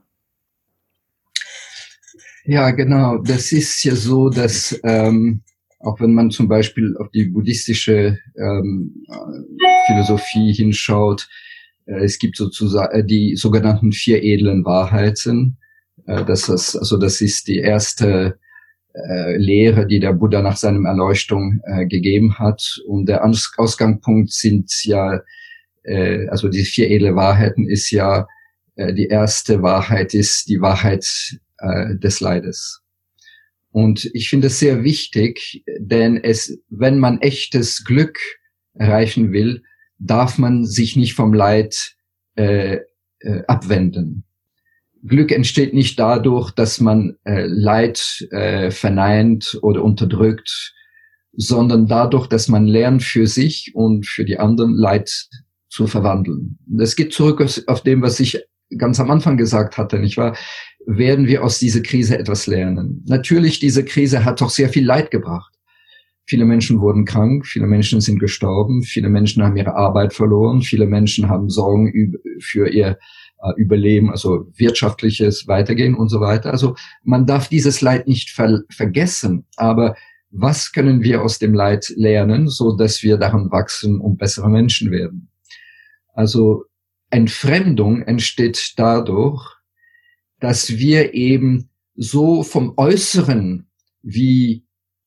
Ja, genau. Das ist ja so, dass ähm, auch wenn man zum Beispiel auf die buddhistische ähm, Philosophie hinschaut, äh, es gibt sozusagen die sogenannten vier edlen Wahrheiten. Äh, das ist, also das ist die erste äh, Lehre, die der Buddha nach seinem Erleuchtung äh, gegeben hat. Und der Aus- Ausgangspunkt sind ja, äh, also die vier edle Wahrheiten ist ja, äh, die erste Wahrheit ist die Wahrheit des Leides. Und ich finde es sehr wichtig, denn es, wenn man echtes Glück erreichen will, darf man sich nicht vom Leid äh, äh, abwenden. Glück entsteht nicht dadurch, dass man äh, Leid äh, verneint oder unterdrückt, sondern dadurch, dass man lernt, für sich und für die anderen Leid zu verwandeln. Das geht zurück auf dem, was ich ganz am Anfang gesagt hatte, nicht wahr? Werden wir aus dieser Krise etwas lernen? Natürlich, diese Krise hat doch sehr viel Leid gebracht. Viele Menschen wurden krank, viele Menschen sind gestorben, viele Menschen haben ihre Arbeit verloren, viele Menschen haben Sorgen für ihr Überleben, also wirtschaftliches Weitergehen und so weiter. Also man darf dieses Leid nicht ver- vergessen, aber was können wir aus dem Leid lernen, so dass wir daran wachsen und bessere Menschen werden? Also Entfremdung entsteht dadurch, dass wir eben so vom Äußeren wie,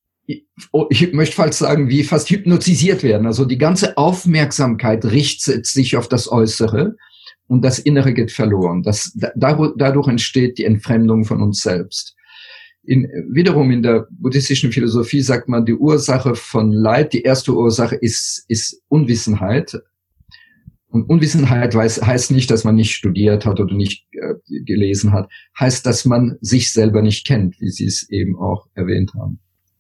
ich möchte fast sagen, wie fast hypnotisiert werden. Also die ganze Aufmerksamkeit richtet sich auf das Äußere und das Innere geht verloren. Das, dadurch entsteht die Entfremdung von uns selbst. In, wiederum in der buddhistischen Philosophie sagt man, die Ursache von Leid, die erste Ursache ist, ist Unwissenheit. Und Unwissenheit weiß, heißt nicht, dass man nicht studiert hat oder nicht äh, gelesen hat. Heißt, dass man sich selber nicht kennt, wie Sie es eben auch erwähnt haben.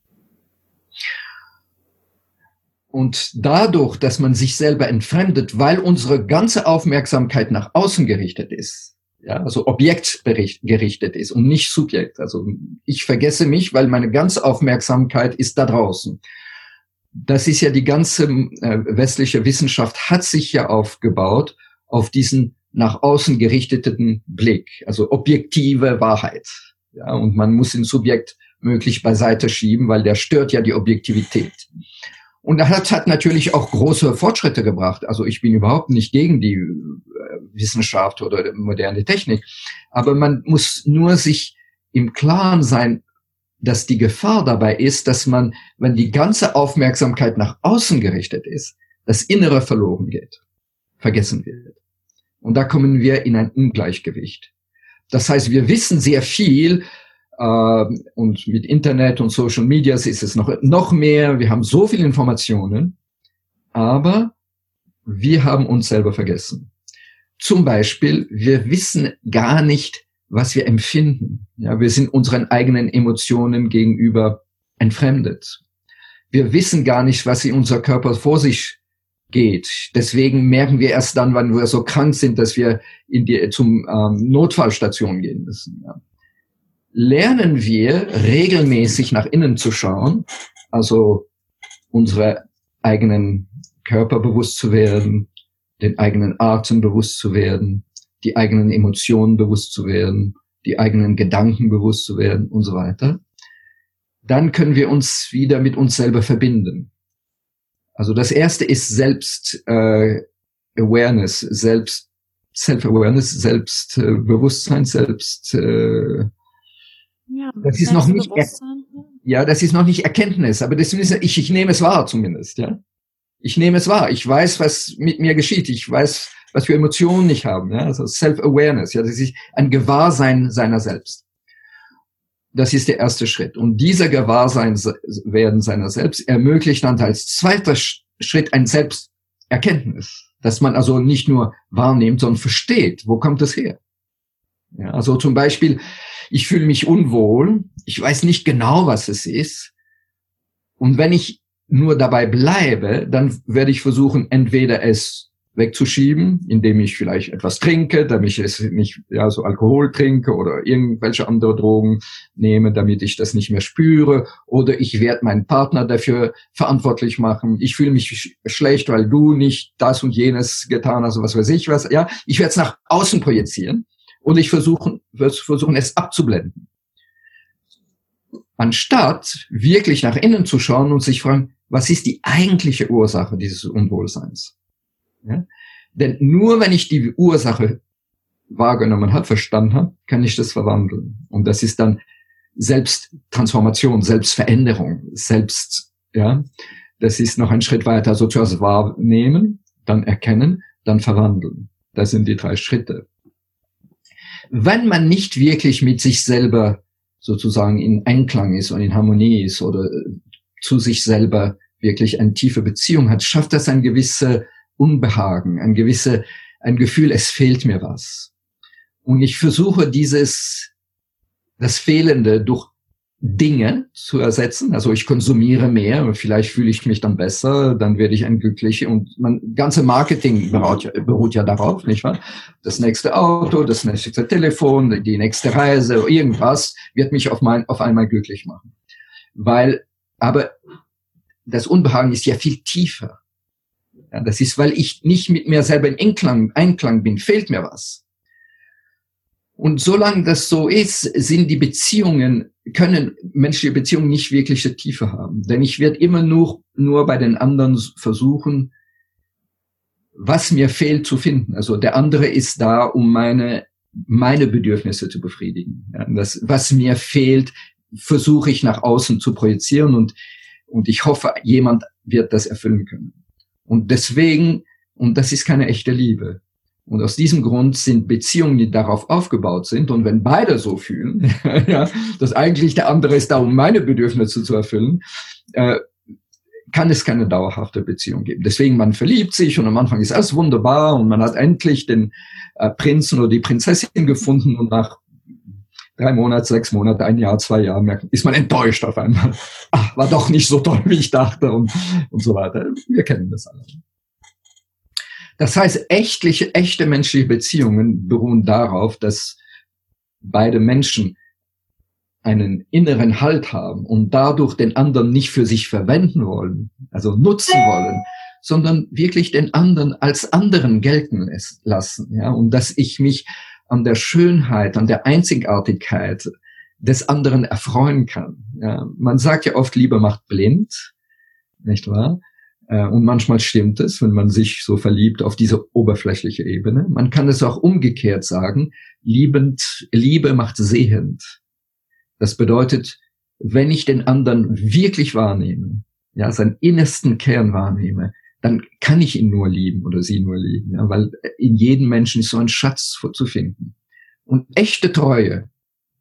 Und dadurch, dass man sich selber entfremdet, weil unsere ganze Aufmerksamkeit nach außen gerichtet ist, ja, also objektgerichtet ist und nicht Subjekt. Also ich vergesse mich, weil meine ganze Aufmerksamkeit ist da draußen. Das ist ja die ganze äh, westliche Wissenschaft hat sich ja aufgebaut auf diesen nach außen gerichteten Blick, also objektive Wahrheit. Ja, und man muss den Subjekt möglich beiseite schieben, weil der stört ja die Objektivität. Und das hat, hat natürlich auch große Fortschritte gebracht. Also ich bin überhaupt nicht gegen die äh, Wissenschaft oder moderne Technik, aber man muss nur sich im Klaren sein, dass die Gefahr dabei ist, dass man, wenn die ganze Aufmerksamkeit nach außen gerichtet ist, das Innere verloren geht, vergessen wird. Und da kommen wir in ein Ungleichgewicht. Das heißt, wir wissen sehr viel, äh, und mit Internet und Social Media ist es noch, noch mehr. Wir haben so viele Informationen, aber wir haben uns selber vergessen. Zum Beispiel, wir wissen gar nicht, was wir empfinden. Ja, wir sind unseren eigenen Emotionen gegenüber entfremdet. Wir wissen gar nicht, was in unser Körper vor sich geht. Deswegen merken wir erst dann, wenn wir so krank sind, dass wir in die, zum ähm, Notfallstation gehen müssen. Ja. Lernen wir regelmäßig nach innen zu schauen, also unsere eigenen Körper bewusst zu werden, den eigenen Atem bewusst zu werden, die eigenen Emotionen bewusst zu werden, die eigenen Gedanken bewusst zu werden und so weiter, dann können wir uns wieder mit uns selber verbinden. Also das erste ist Selbst äh, Awareness, Selbst Self-Awareness, Selbstbewusstsein, Selbst äh, ja, das ist noch nicht ja, das ist noch nicht Erkenntnis, aber das ist, ich, ich nehme es wahr zumindest, ja. Ich nehme es wahr. Ich weiß, was mit mir geschieht. Ich weiß, was für Emotionen ich habe. Ja? Also Self-Awareness. Ja, das ist ein Gewahrsein seiner selbst. Das ist der erste Schritt. Und dieser Gewahrsein werden seiner selbst ermöglicht dann als zweiter Schritt ein Selbsterkenntnis, dass man also nicht nur wahrnimmt, sondern versteht, wo kommt das her? Ja, also zum Beispiel, ich fühle mich unwohl. Ich weiß nicht genau, was es ist. Und wenn ich nur dabei bleibe, dann werde ich versuchen, entweder es wegzuschieben, indem ich vielleicht etwas trinke, damit ich es nicht, ja, so Alkohol trinke oder irgendwelche andere Drogen nehme, damit ich das nicht mehr spüre, oder ich werde meinen Partner dafür verantwortlich machen. Ich fühle mich sch- schlecht, weil du nicht das und jenes getan hast, was weiß ich was. Ja, ich werde es nach außen projizieren und ich versuche, werde versuchen, es abzublenden. Anstatt wirklich nach innen zu schauen und sich fragen, was ist die eigentliche Ursache dieses Unwohlseins? Ja? Denn nur wenn ich die Ursache wahrgenommen habe, verstanden habe, kann ich das verwandeln. Und das ist dann Selbsttransformation, Selbstveränderung, Selbst, ja. Das ist noch ein Schritt weiter. Also zuerst wahrnehmen, dann erkennen, dann verwandeln. Das sind die drei Schritte. Wenn man nicht wirklich mit sich selber sozusagen in Einklang ist und in Harmonie ist oder zu sich selber wirklich eine tiefe Beziehung hat, schafft das ein gewisse Unbehagen, ein gewisse, ein Gefühl, es fehlt mir was. Und ich versuche dieses, das Fehlende durch Dinge zu ersetzen. Also ich konsumiere mehr und vielleicht fühle ich mich dann besser, dann werde ich ein glücklicher, und mein ganze Marketing beruht ja, beruht ja darauf, nicht wahr? Das nächste Auto, das nächste Telefon, die nächste Reise, irgendwas wird mich auf mein, auf einmal glücklich machen. Weil, aber das Unbehagen ist ja viel tiefer. Ja, das ist, weil ich nicht mit mir selber in Einklang, Einklang bin, fehlt mir was. Und solange das so ist, sind die Beziehungen, können menschliche Beziehungen nicht wirkliche Tiefe haben. Denn ich werde immer nur, nur bei den anderen versuchen, was mir fehlt, zu finden. Also der andere ist da, um meine, meine Bedürfnisse zu befriedigen. Ja, das, was mir fehlt, versuche ich nach außen zu projizieren, und Und ich hoffe, jemand wird das erfüllen können. Und deswegen, und das ist keine echte Liebe. Und aus diesem Grund sind Beziehungen, die darauf aufgebaut sind, und wenn beide so fühlen, ja, dass eigentlich der andere ist da, um meine Bedürfnisse zu erfüllen, äh, kann es keine dauerhafte Beziehung geben. Deswegen, man verliebt sich und am Anfang ist alles wunderbar und man hat endlich den äh, Prinzen oder die Prinzessin gefunden, und nach drei Monate, sechs Monate, ein Jahr, zwei Jahre, merkt, ist man enttäuscht auf einmal. Ach, war doch nicht so toll, wie ich dachte, und, und so weiter. Wir kennen das alle. Das heißt, echtliche, echte menschliche Beziehungen beruhen darauf, dass beide Menschen einen inneren Halt haben und dadurch den anderen nicht für sich verwenden wollen, also nutzen wollen, sondern wirklich den anderen als anderen gelten lassen, ja, und dass ich mich an der Schönheit, an der Einzigartigkeit des anderen erfreuen kann. Ja, man sagt ja oft, Liebe macht blind, nicht wahr? Und manchmal stimmt es, wenn man sich so verliebt auf diese oberflächliche Ebene. Man kann es auch umgekehrt sagen, liebend, Liebe macht sehend. Das bedeutet, wenn ich den anderen wirklich wahrnehme, ja, seinen innersten Kern wahrnehme, dann kann ich ihn nur lieben oder sie nur lieben, ja, weil in jedem Menschen ist so ein Schatz zu finden. Und echte Treue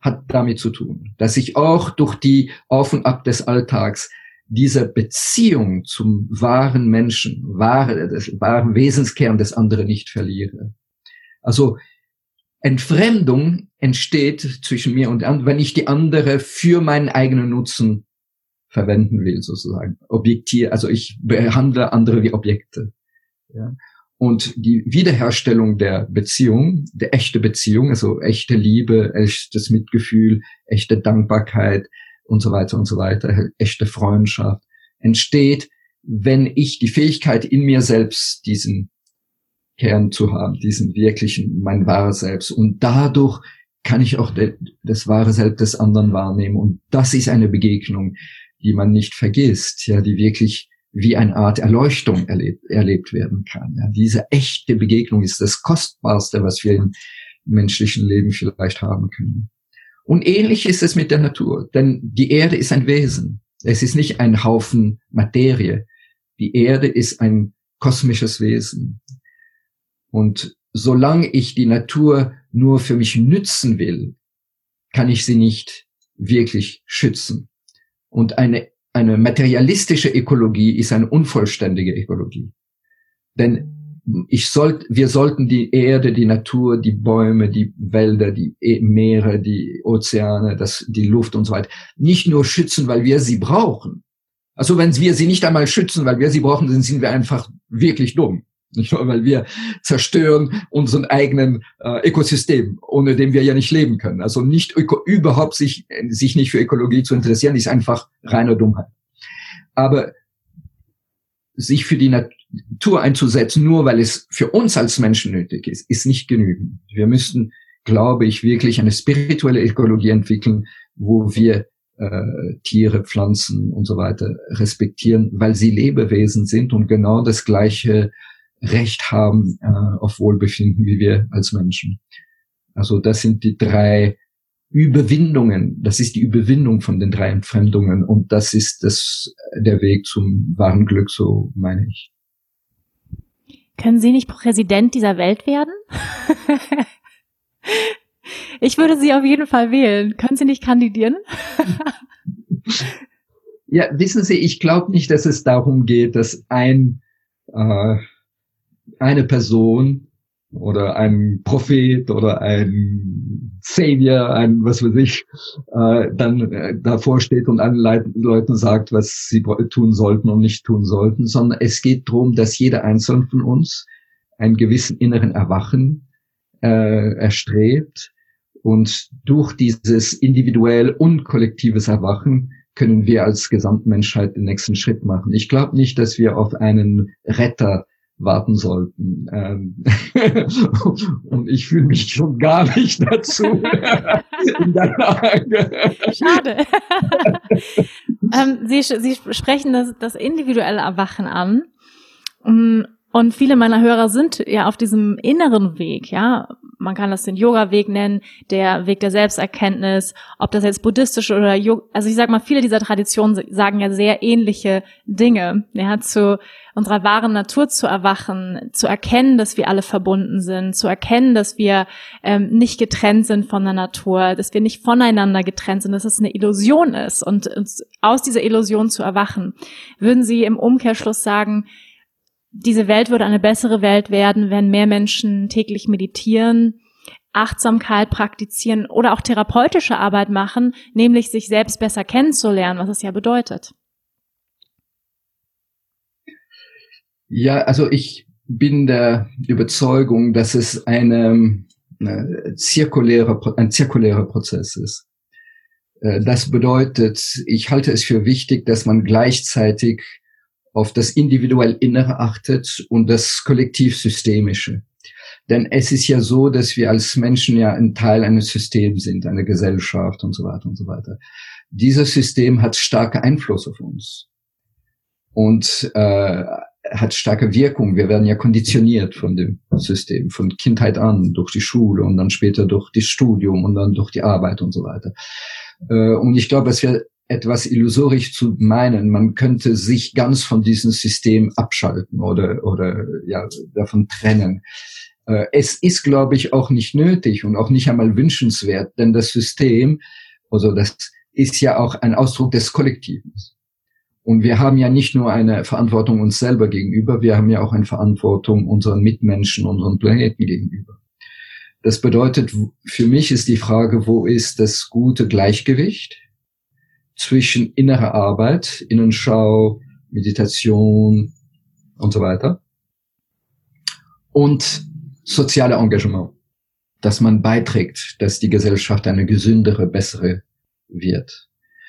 hat damit zu tun, dass ich auch durch die Auf und Ab des Alltags diese Beziehung zum wahren Menschen, wahre, des wahren Wesenskern des anderen nicht verliere. Also Entfremdung entsteht zwischen mir und dem anderen, wenn ich die andere für meinen eigenen Nutzen verwenden will, sozusagen. Objektier, also ich behandle andere wie Objekte. Ja. Und die Wiederherstellung der Beziehung, der echte Beziehung, also echte Liebe, echtes Mitgefühl, echte Dankbarkeit und so weiter und so weiter, echte Freundschaft, entsteht, wenn ich die Fähigkeit in mir selbst diesen Kern zu haben, diesen wirklichen, mein wahres Selbst. Und dadurch kann ich auch de, das wahre Selbst des anderen wahrnehmen. Und das ist eine Begegnung, die man nicht vergisst, ja, die wirklich wie eine Art Erleuchtung erlebt, erlebt werden kann. Ja, diese echte Begegnung ist das Kostbarste, was wir im menschlichen Leben vielleicht haben können. Und ähnlich ist es mit der Natur, denn die Erde ist ein Wesen. Es ist nicht ein Haufen Materie. Die Erde ist ein kosmisches Wesen. Und solange ich die Natur nur für mich nützen will, kann ich sie nicht wirklich schützen. Und eine, eine materialistische Ökologie ist eine unvollständige Ökologie. Denn ich sollt, wir sollten die Erde, die Natur, die Bäume, die Wälder, die Meere, die Ozeane, das, die Luft und so weiter nicht nur schützen, weil wir sie brauchen. Also wenn wir sie nicht einmal schützen, weil wir sie brauchen, dann sind wir einfach wirklich dumm. Nicht nur, weil wir zerstören unseren eigenen äh, Ökosystem, ohne dem wir ja nicht leben können. Also nicht öko- überhaupt sich sich nicht für Ökologie zu interessieren, ist einfach reine Dummheit. Aber sich für die Natur einzusetzen, nur weil es für uns als Menschen nötig ist, ist nicht genügend. Wir müssten, glaube ich, wirklich eine spirituelle Ökologie entwickeln, wo wir äh, Tiere, Pflanzen und so weiter respektieren, weil sie Lebewesen sind und genau das gleiche Recht haben äh, auf Wohlbefinden wie wir als Menschen. Also das sind die drei Überwindungen. Das ist die Überwindung von den drei Entfremdungen und das ist das der Weg zum wahren Glück, so meine ich. Können Sie nicht Präsident dieser Welt werden? Ich würde Sie auf jeden Fall wählen. Können Sie nicht kandidieren? Ja, wissen Sie, ich glaube nicht, dass es darum geht, dass ein äh, eine Person oder ein Prophet oder ein Savior, ein was weiß ich, äh, dann äh, davor steht und allen Leit- Leuten sagt, was sie tun sollten und nicht tun sollten, sondern es geht darum, dass jeder Einzelne von uns einen gewissen inneren Erwachen äh, erstrebt und durch dieses individuell und kollektives Erwachen können wir als Gesamtmenschheit den nächsten Schritt machen. Ich glaube nicht, dass wir auf einen Retter warten sollten. Ähm und ich fühle mich schon gar nicht dazu in der Lage. Schade. ähm, Sie, Sie sprechen das, das individuelle Erwachen an. Und viele meiner Hörer sind ja auf diesem inneren Weg, ja. Man kann das den Yoga-Weg nennen, der Weg der Selbsterkenntnis, ob das jetzt buddhistisch oder Yoga, also ich sag mal, viele dieser Traditionen sagen ja sehr ähnliche Dinge, ja, zu unserer wahren Natur zu erwachen, zu erkennen, dass wir alle verbunden sind, zu erkennen, dass wir ähm, nicht getrennt sind von der Natur, dass wir nicht voneinander getrennt sind, dass es eine Illusion ist und uns aus dieser Illusion zu erwachen. Würden Sie im Umkehrschluss sagen, diese Welt würde eine bessere Welt werden, wenn mehr Menschen täglich meditieren, Achtsamkeit praktizieren oder auch therapeutische Arbeit machen, nämlich sich selbst besser kennenzulernen, was es ja bedeutet? Ja, also ich bin der Überzeugung, dass es eine, eine zirkuläre, ein zirkulärer Prozess ist. Das bedeutet, ich halte es für wichtig, dass man gleichzeitig auf das individuell Innere achtet und das kollektiv-systemische. Denn es ist ja so, dass wir als Menschen ja ein Teil eines Systems sind, einer Gesellschaft und so weiter und so weiter. Dieses System hat starke Einfluss auf uns und äh, hat starke Wirkung. Wir werden ja konditioniert von dem System, von Kindheit an, durch die Schule und dann später durch das Studium und dann durch die Arbeit und so weiter. Äh, und ich glaube, dass wir etwas illusorisch zu meinen, man könnte sich ganz von diesem System abschalten oder oder ja davon trennen. Äh, es ist, glaube ich, auch nicht nötig und auch nicht einmal wünschenswert, denn das System, also das ist ja auch ein Ausdruck des Kollektivs. Und wir haben ja nicht nur eine Verantwortung uns selber gegenüber, wir haben ja auch eine Verantwortung unseren Mitmenschen, unseren Planeten gegenüber. Das bedeutet, für mich ist die Frage, wo ist das gute Gleichgewicht zwischen innerer Arbeit, Innenschau, Meditation und so weiter und soziale Engagement, dass man beiträgt, dass die Gesellschaft eine gesündere, bessere wird.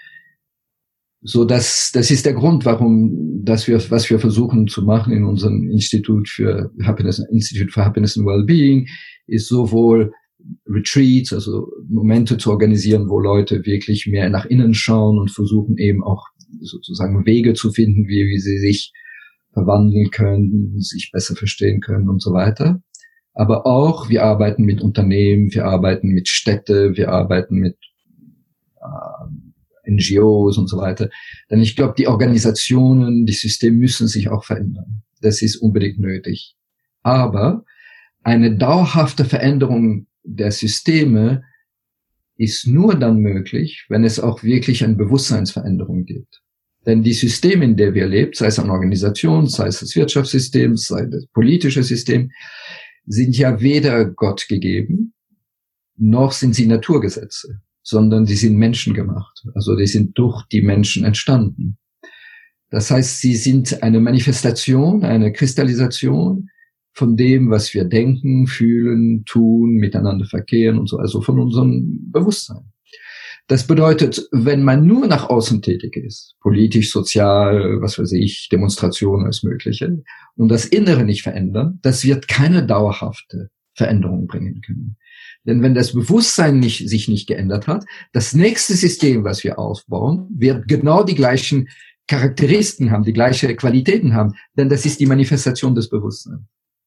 So, das, das ist der Grund, warum, dass wir, was wir versuchen zu machen in unserem Institut für Happiness, Institute for Happiness and Wellbeing, ist sowohl Retreats, also Momente zu organisieren, wo Leute wirklich mehr nach innen schauen und versuchen eben auch sozusagen Wege zu finden, wie, wie sie sich verwandeln können, sich besser verstehen können und so weiter. Aber auch, wir arbeiten mit Unternehmen, wir arbeiten mit Städten, wir arbeiten mit äh, N G Os und so weiter. Denn ich glaube, die Organisationen, die Systeme müssen sich auch verändern. Das ist unbedingt nötig. Aber eine dauerhafte Veränderung der Systeme ist nur dann möglich, wenn es auch wirklich eine Bewusstseinsveränderung gibt. Denn die Systeme, in der wir leben, sei es eine Organisation, sei es das Wirtschaftssystem, sei es das politische System, sind ja weder Gott gegeben, noch sind sie Naturgesetze, sondern die sind menschengemacht. Also die sind durch die Menschen entstanden. Das heißt, sie sind eine Manifestation, eine Kristallisation von dem, was wir denken, fühlen, tun, miteinander verkehren und so, also von unserem Bewusstsein. Das bedeutet, wenn man nur nach außen tätig ist, politisch, sozial, was weiß ich, Demonstrationen, alles Mögliche, und das Innere nicht verändern, das wird keine dauerhafte Veränderung bringen können. Denn wenn das Bewusstsein nicht, sich nicht geändert hat, das nächste System, was wir aufbauen, wird genau die gleichen Charakteristiken haben, die gleichen Qualitäten haben, denn das ist die Manifestation des Bewusstseins.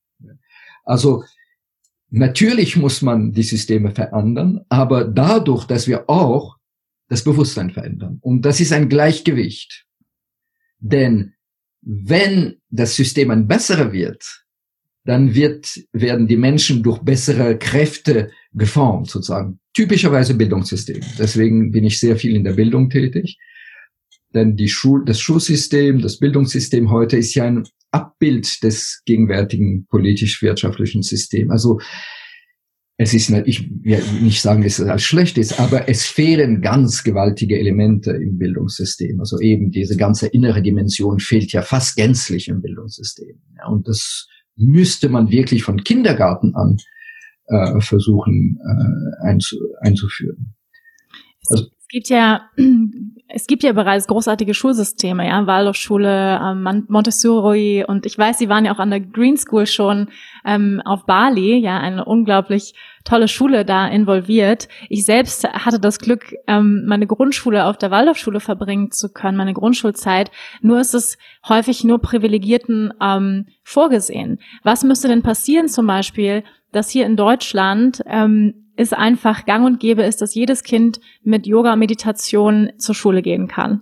Also natürlich muss man die Systeme verändern, aber dadurch, dass wir auch das Bewusstsein verändern. Und das ist ein Gleichgewicht. Denn wenn das System ein besserer wird, dann wird, werden die Menschen durch bessere Kräfte geformt, sozusagen. Typischerweise Bildungssystem. Deswegen bin ich sehr viel in der Bildung tätig. Denn die Schul, das Schulsystem, das Bildungssystem heute ist ja ein Abbild des gegenwärtigen politisch-wirtschaftlichen Systems. Also es ist nicht, ich will nicht sagen, dass es als schlecht ist, aber es fehlen ganz gewaltige Elemente im Bildungssystem. Also eben diese ganze innere Dimension fehlt ja fast gänzlich im Bildungssystem. Ja, und das müsste man wirklich von Kindergarten an äh, versuchen äh, einzu, einzuführen. Also, es gibt ja es gibt ja bereits großartige Schulsysteme, ja, Waldorfschule, ähm, Montessori, und ich weiß, Sie waren ja auch an der Green School schon ähm, auf Bali, ja, eine unglaublich tolle Schule da involviert. Ich selbst hatte das Glück, ähm, meine Grundschule auf der Waldorfschule verbringen zu können, meine Grundschulzeit. Nur ist es häufig nur Privilegierten ähm, vorgesehen. Was müsste denn passieren zum Beispiel, dass hier in Deutschland ähm, es einfach gang und gäbe ist, dass jedes Kind mit Yoga, Meditation zur Schule gehen kann?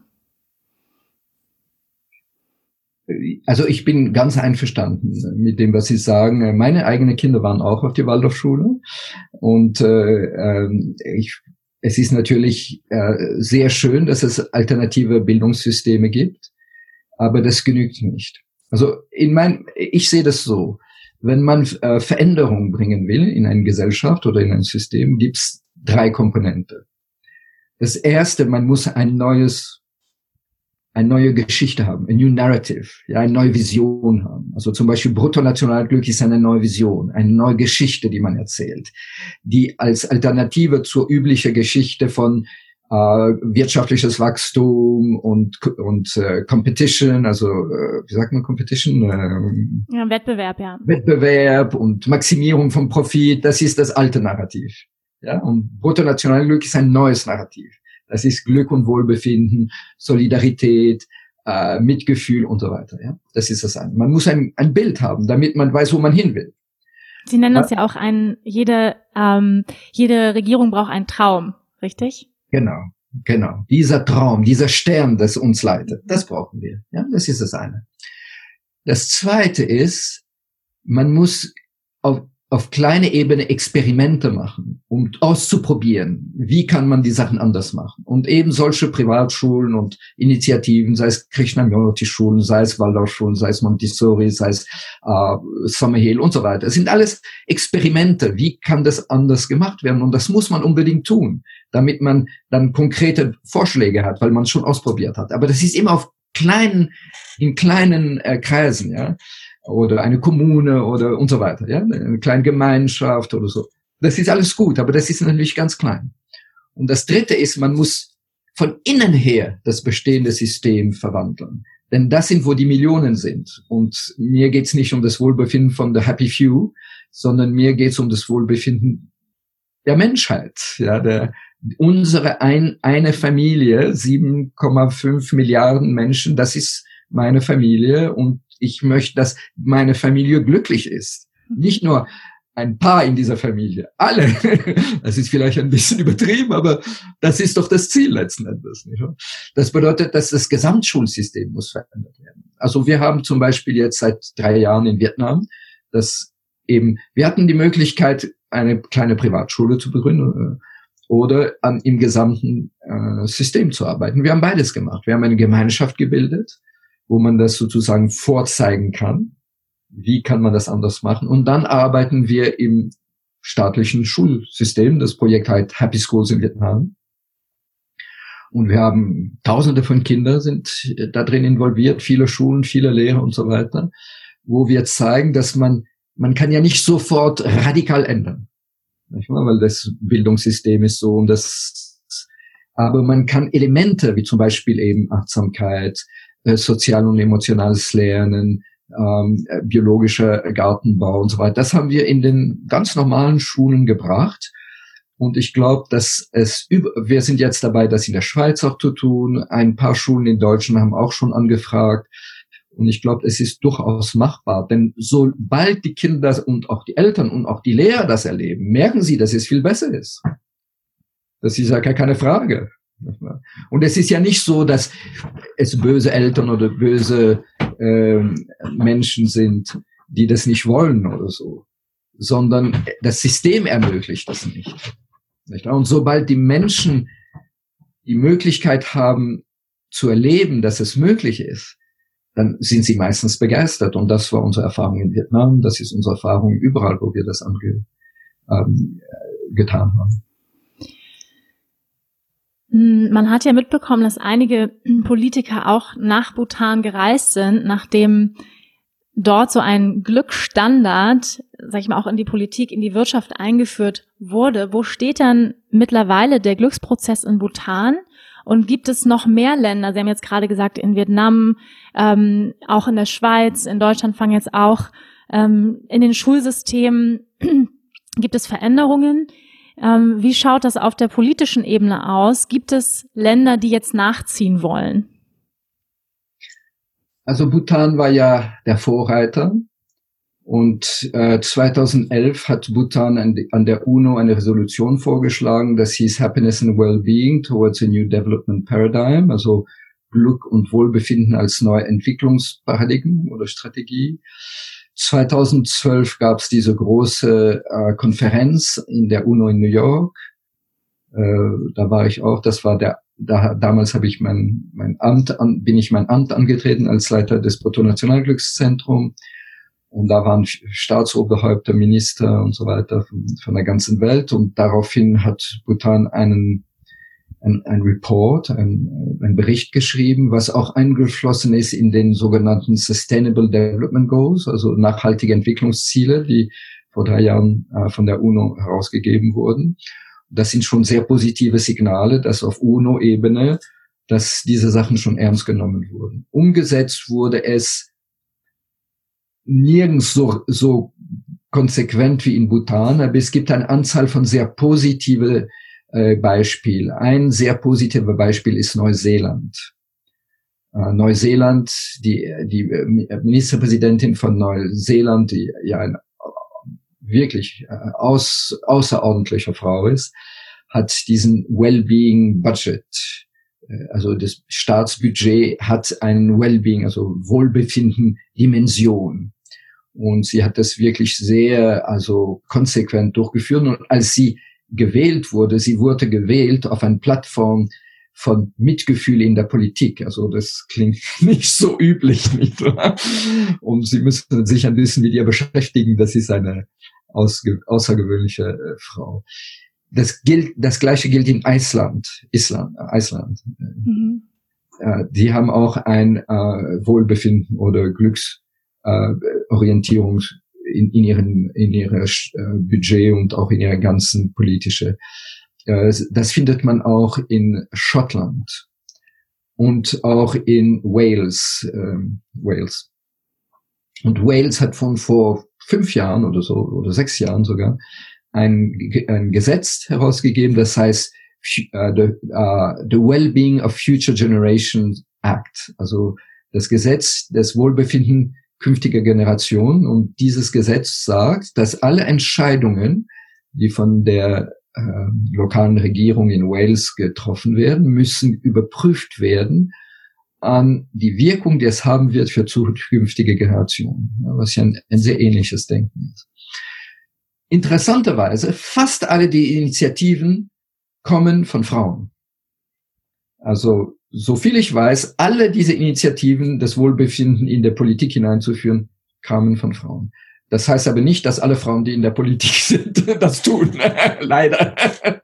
Also ich bin ganz einverstanden mit dem, was Sie sagen. Meine eigenen Kinder waren auch auf die Waldorfschule und äh, ich, es ist natürlich äh, sehr schön, dass es alternative Bildungssysteme gibt, aber das genügt nicht. Also in mein, ich sehe das so. Wenn man äh, Veränderungen bringen will in eine Gesellschaft oder in ein System, gibt's drei Komponenten. Das erste, man muss ein neues, eine neue Geschichte haben, ein new narrative, ja, eine neue Vision haben. Also zum Beispiel Bruttonationalglück ist eine neue Vision, eine neue Geschichte, die man erzählt, die als Alternative zur üblichen Geschichte von Uh, wirtschaftliches Wachstum und und uh, Competition, also uh, wie sagt man Competition? Uh, ja, Wettbewerb, ja. Wettbewerb und Maximierung von Profit, das ist das alte Narrativ. Ja, und Bruttonationalglück ist ein neues Narrativ. Das ist Glück und Wohlbefinden, Solidarität, uh, Mitgefühl und so weiter. Ja, das ist das eine. Man muss ein ein Bild haben, damit man weiß, wo man hin will. Sie nennen es ja auch ein jede ähm, jede Regierung braucht einen Traum, richtig? Genau, genau. Dieser Traum, dieser Stern, das uns leitet, das brauchen wir. Ja, das ist das eine. Das zweite ist, man muss auf, auf kleine Ebene Experimente machen, um auszuprobieren, wie kann man die Sachen anders machen. Und eben solche Privatschulen und Initiativen, sei es Krishnamurti-Schulen, sei es Waldorfschulen, sei es Montessori, sei es äh, Summerhill und so weiter. Es sind alles Experimente. Wie kann das anders gemacht werden? Und das muss man unbedingt tun, damit man dann konkrete Vorschläge hat, weil man es schon ausprobiert hat. Aber das ist immer auf kleinen, in kleinen äh, Kreisen, ja. Oder eine Kommune oder und so weiter, ja, eine kleine Gemeinschaft oder so. Das ist alles gut, aber das ist natürlich ganz klein. Und das Dritte ist, man muss von innen her das bestehende System verwandeln. Denn das sind, wo die Millionen sind. Und mir geht's nicht um das Wohlbefinden von the happy few, sondern mir geht's um das Wohlbefinden der Menschheit, ja, der, unsere ein, eine Familie, sieben Komma fünf Milliarden Menschen, das ist meine Familie und ich möchte, dass meine Familie glücklich ist. Nicht nur ein paar in dieser Familie, alle. Das ist vielleicht ein bisschen übertrieben, aber das ist doch das Ziel letzten Endes. Nicht? Das bedeutet, dass das Gesamtschulsystem muss verändert werden. Also wir haben zum Beispiel jetzt seit drei Jahren in Vietnam, dass eben, wir hatten die Möglichkeit, eine kleine Privatschule zu begründen oder an, im gesamten äh, System zu arbeiten. Wir haben beides gemacht. Wir haben eine Gemeinschaft gebildet, wo man das sozusagen vorzeigen kann. Wie kann man das anders machen? Und dann arbeiten wir im staatlichen Schulsystem. Das Projekt heißt Happy Schools in Vietnam. Und wir haben Tausende von Kindern sind da drin involviert, viele Schulen, viele Lehrer und so weiter, wo wir zeigen, dass man, man kann ja nicht sofort radikal ändern. Nicht wahr? Weil das Bildungssystem ist so und das, aber man kann Elemente, wie zum Beispiel eben Achtsamkeit, sozial und emotionales Lernen, ähm, biologischer Gartenbau und so weiter. Das haben wir in den ganz normalen Schulen gebracht. Und ich glaube, dass es über, wir sind jetzt dabei, das in der Schweiz auch zu tun. Ein paar Schulen in Deutschland haben auch schon angefragt. Und ich glaube, es ist durchaus machbar. Denn sobald die Kinder und auch die Eltern und auch die Lehrer das erleben, merken sie, dass es viel besser ist. Das ist ja keine Frage. Und es ist ja nicht so, dass es böse Eltern oder böse äh, Menschen sind, die das nicht wollen oder so, sondern das System ermöglicht das nicht. Nicht? Und sobald die Menschen die Möglichkeit haben zu erleben, dass es möglich ist, dann sind sie meistens begeistert. Und das war unsere Erfahrung in Vietnam, das ist unsere Erfahrung überall, wo wir das ange, ähm, getan haben. Man hat ja mitbekommen, dass einige Politiker auch nach Bhutan gereist sind, nachdem dort so ein Glücksstandard, sag ich mal, auch in die Politik, in die Wirtschaft eingeführt wurde. Wo steht dann mittlerweile der Glücksprozess in Bhutan? Und gibt es noch mehr Länder? Sie haben jetzt gerade gesagt, in Vietnam, ähm, auch in der Schweiz, in Deutschland fangen jetzt auch ähm, in den Schulsystemen gibt es Veränderungen. Ähm, wie schaut das auf der politischen Ebene aus? Gibt es Länder, die jetzt nachziehen wollen? Also Bhutan war ja der Vorreiter und äh, zweitausendelf hat Bhutan an, an der UNO eine Resolution vorgeschlagen, das hieß Happiness and Wellbeing towards a New Development Paradigm, also Glück und Wohlbefinden als neue Entwicklungsparadigmen oder Strategie. zweitausendzwölf gab es diese große äh, Konferenz in der UNO in New York. Äh, da war ich auch. Das war der. Da, damals habe ich mein mein Amt an, bin ich mein Amt angetreten als Leiter des Bruttonationalglückszentrums. Und da waren Staatsoberhäupter, Minister und so weiter von, von der ganzen Welt. Und daraufhin hat Bhutan einen ein, ein Report, ein, ein Bericht geschrieben, was auch eingeflossen ist in den sogenannten Sustainable Development Goals, also nachhaltige Entwicklungsziele, die vor drei Jahren äh, von der UNO herausgegeben wurden. Das sind schon sehr positive Signale, dass auf UNO-Ebene, dass diese Sachen schon ernst genommen wurden. Umgesetzt wurde es nirgends so, so konsequent wie in Bhutan, aber es gibt eine Anzahl von sehr positive äh, Beispielen. Ein sehr positives Beispiel ist Neuseeland. Äh, Neuseeland, die, die Ministerpräsidentin von Neuseeland, die ja eine wirklich äh, aus, außerordentliche Frau ist, hat diesen Wellbeing Budget. Also das Staatsbudget hat einen Wellbeing, also Wohlbefinden Dimension. Und sie hat das wirklich sehr, also konsequent durchgeführt. Und als sie gewählt wurde, sie wurde gewählt auf einer Plattform von Mitgefühl in der Politik. Also das klingt nicht so üblich, nicht wahr? Und sie müssen sich ein bisschen mit ihr beschäftigen. Das ist eine ausge- außergewöhnliche äh, Frau. Das gilt, das Gleiche gilt in Island, Island, Island. Mhm. Äh, die haben auch ein äh, Wohlbefinden oder Glücksorientierung äh, in, in ihren, in ihrer äh, Budget und auch in ihrer ganzen politische. Äh, das findet man auch in Schottland und auch in Wales, äh, Wales. Und Wales hat von vor fünf Jahren oder so, oder sechs Jahren sogar, ein, ein Gesetz herausgegeben, das heißt uh, the, uh, the Wellbeing of Future Generations Act, also das Gesetz des Wohlbefinden künftiger Generationen. Und dieses Gesetz sagt, dass alle Entscheidungen, die von der äh, lokalen Regierung in Wales getroffen werden, müssen überprüft werden an die Wirkung, die es haben wird für zukünftige Generationen, ja, was ja ein, ein sehr ähnliches Denken ist. Interessanterweise, fast alle die Initiativen kommen von Frauen. Also, so viel ich weiß, alle diese Initiativen, das Wohlbefinden in der Politik hineinzuführen, kamen von Frauen. Das heißt aber nicht, dass alle Frauen, die in der Politik sind, das tun. Leider.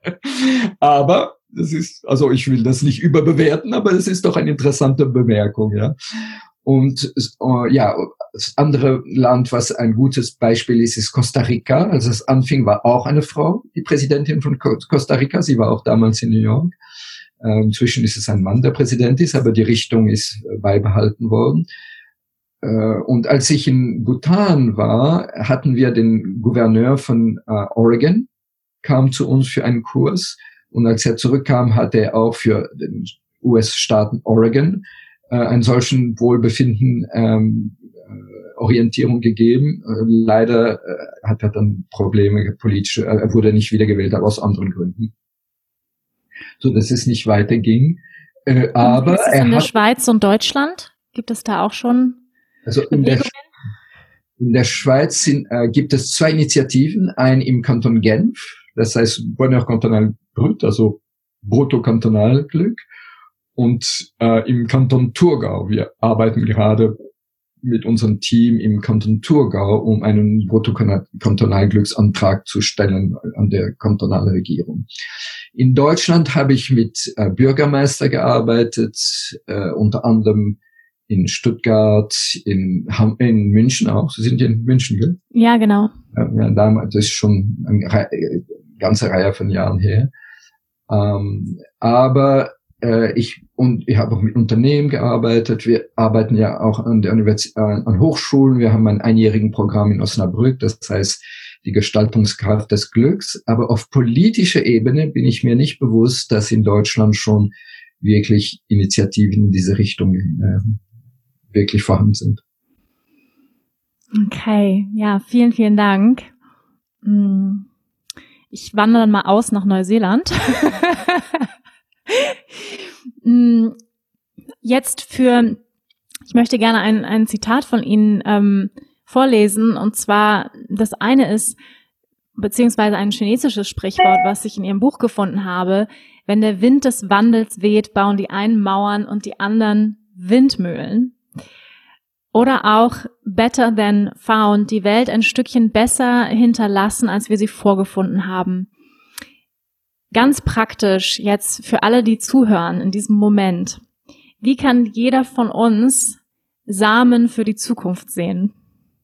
Aber das ist, also ich will das nicht überbewerten, aber es ist doch eine interessante Bemerkung, ja. Und uh, ja, das andere Land, was ein gutes Beispiel ist, ist Costa Rica. Als es anfing, war auch eine Frau, die Präsidentin von Costa Rica. Sie war auch damals in New York. Äh, inzwischen ist es ein Mann, der Präsident ist, aber die Richtung ist beibehalten worden. Äh, und als ich in Bhutan war, hatten wir den Gouverneur von äh, Oregon, kam zu uns für einen Kurs. Und als er zurückkam, hat er auch für den U S-Staaten Oregon einen solchen Wohlbefinden ähm, Orientierung gegeben. Äh, leider äh, hat er dann Probleme politische, äh, er wurde nicht wiedergewählt, aber aus anderen Gründen. So dass es nicht weiterging. Äh, aber ist es er in der hat, Schweiz und Deutschland? Gibt es da auch schon also in der, in der Schweiz sind, äh, gibt es zwei Initiativen, ein im Kanton Genf, das heißt Bonheur Cantonal Brut, also Bruttokantonalglück. Und äh, im Kanton Thurgau, wir arbeiten gerade mit unserem Team im Kanton Thurgau, um einen Bruttokantonalglücksantrag zu stellen an der kantonalen Regierung. In Deutschland habe ich mit äh, Bürgermeister gearbeitet, äh, unter anderem in Stuttgart, in, in München auch. Sie sind in München, gell? Ja, genau. Ja, damals, das ist schon eine Re- ganze Reihe von Jahren her. Ähm, aber Ich und ich habe auch mit Unternehmen gearbeitet. Wir arbeiten ja auch an der Universität, an Hochschulen. Wir haben ein einjährigen Programm in Osnabrück, das heißt die Gestaltungskraft des Glücks. Aber auf politischer Ebene bin ich mir nicht bewusst, dass in Deutschland schon wirklich Initiativen in diese Richtung äh, wirklich vorhanden sind. Okay, ja, vielen, vielen Dank. Ich wandere dann mal aus nach Neuseeland. Jetzt für, ich möchte gerne ein, ein Zitat von Ihnen ähm, vorlesen, und zwar, das eine ist, beziehungsweise ein chinesisches Sprichwort, was ich in Ihrem Buch gefunden habe: Wenn der Wind des Wandels weht, bauen die einen Mauern und die anderen Windmühlen. Oder auch better than found, die Welt ein Stückchen besser hinterlassen, als wir sie vorgefunden haben. Ganz praktisch jetzt für alle, die zuhören in diesem Moment: Wie kann jeder von uns Samen für die Zukunft sehen?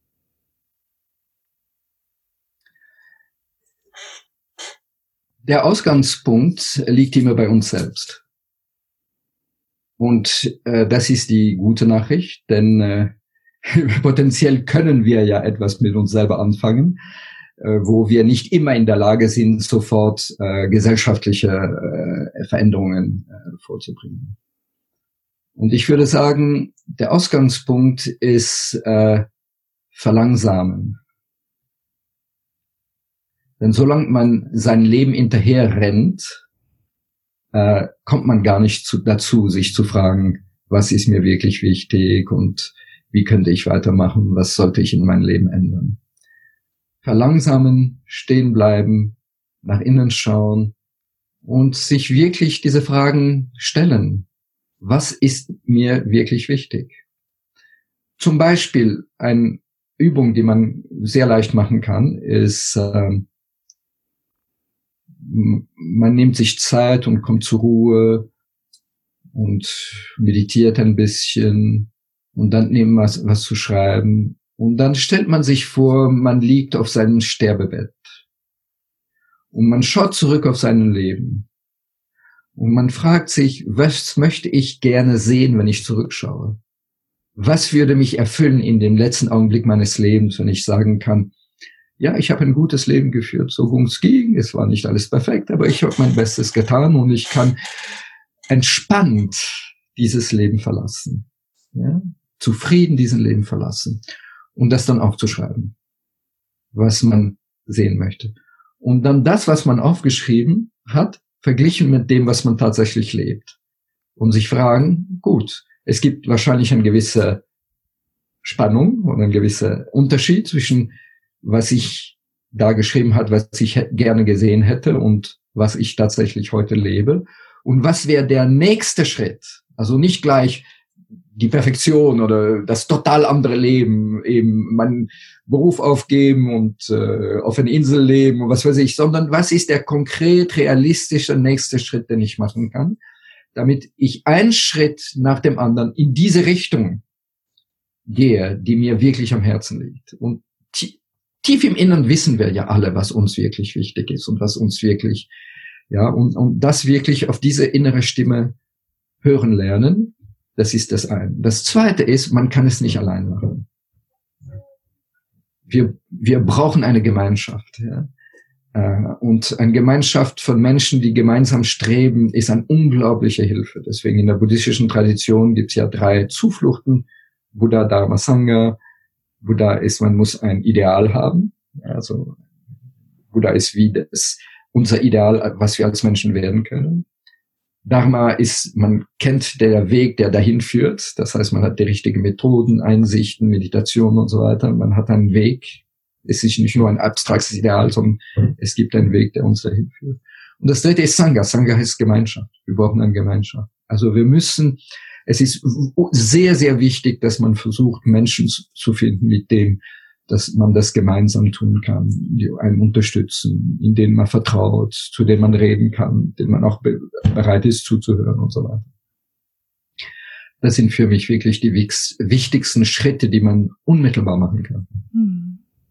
Der Ausgangspunkt liegt immer bei uns selbst. Und äh, das ist die gute Nachricht, denn äh, potenziell können wir ja etwas mit uns selber anfangen, wo wir nicht immer in der Lage sind, sofort äh, gesellschaftliche äh, Veränderungen äh, vorzubringen. Und ich würde sagen, der Ausgangspunkt ist äh, Verlangsamen. Denn solange man sein Leben hinterher rennt, äh, kommt man gar nicht zu, dazu, sich zu fragen, was ist mir wirklich wichtig und wie könnte ich weitermachen, was sollte ich in meinem Leben ändern. Verlangsamen, stehen bleiben, nach innen schauen und sich wirklich diese Fragen stellen. Was ist mir wirklich wichtig? Zum Beispiel eine Übung, die man sehr leicht machen kann, ist, äh, man nimmt sich Zeit und kommt zur Ruhe und meditiert ein bisschen und dann nimmt man was, was zu schreiben. Und dann stellt man sich vor, man liegt auf seinem Sterbebett und man schaut zurück auf sein Leben und man fragt sich, was möchte ich gerne sehen, wenn ich zurückschaue? Was würde mich erfüllen in dem letzten Augenblick meines Lebens, wenn ich sagen kann, ja, ich habe ein gutes Leben geführt, so gut es ging, es war nicht alles perfekt, aber ich habe mein Bestes getan und ich kann entspannt dieses Leben verlassen, ja? Zufrieden diesen Leben verlassen und das dann aufzuschreiben, was man sehen möchte. Und dann das, was man aufgeschrieben hat, verglichen mit dem, was man tatsächlich lebt. Und sich fragen, gut, es gibt wahrscheinlich eine gewisse Spannung oder ein gewisser Unterschied zwischen, was ich da geschrieben habe, was ich gerne gesehen hätte und was ich tatsächlich heute lebe. Und was wäre der nächste Schritt? Also nicht gleich die Perfektion oder das total andere Leben, eben meinen Beruf aufgeben und äh, auf einer Insel leben und was weiß ich, sondern was ist der konkret realistische nächste Schritt, den ich machen kann, damit ich einen Schritt nach dem anderen in diese Richtung gehe, die mir wirklich am Herzen liegt. Und tief im Inneren wissen wir ja alle, was uns wirklich wichtig ist und was uns wirklich, ja, und, und das wirklich auf diese innere Stimme hören lernen, das ist das eine. Das zweite ist, man kann es nicht allein machen. Wir, wir brauchen eine Gemeinschaft, ja. Und eine Gemeinschaft von Menschen, die gemeinsam streben, ist eine unglaubliche Hilfe. Deswegen in der buddhistischen Tradition gibt es ja drei Zufluchten. Buddha, Dharma, Sangha. Buddha ist, man muss ein Ideal haben. Also Buddha ist wie das, unser Ideal, was wir als Menschen werden können. Dharma ist, man kennt der Weg, der dahin führt. Das heißt, man hat die richtigen Methoden, Einsichten, Meditation und so weiter. Man hat einen Weg. Es ist nicht nur ein abstraktes Ideal, sondern es gibt einen Weg, der uns dahin führt. Und das dritte ist Sangha. Sangha heißt Gemeinschaft. Wir brauchen eine Gemeinschaft. Also wir müssen, es ist sehr, sehr wichtig, dass man versucht, Menschen zu finden, mit denen, dass man das gemeinsam tun kann, die einen unterstützen, in denen man vertraut, zu denen man reden kann, denen man auch be- bereit ist zuzuhören und so weiter. Das sind für mich wirklich die wichtigsten Schritte, die man unmittelbar machen kann. Hm.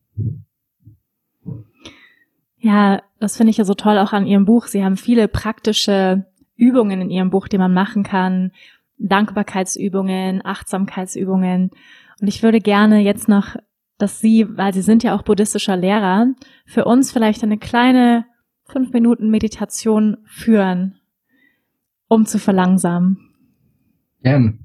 Ja, das finde ich ja so toll auch an Ihrem Buch. Sie haben viele praktische Übungen in Ihrem Buch, die man machen kann. Dankbarkeitsübungen, Achtsamkeitsübungen. Und ich würde gerne jetzt noch, dass Sie, weil Sie sind ja auch buddhistischer Lehrer, für uns vielleicht eine kleine fünf Minuten Meditation führen, um zu verlangsamen. Gern.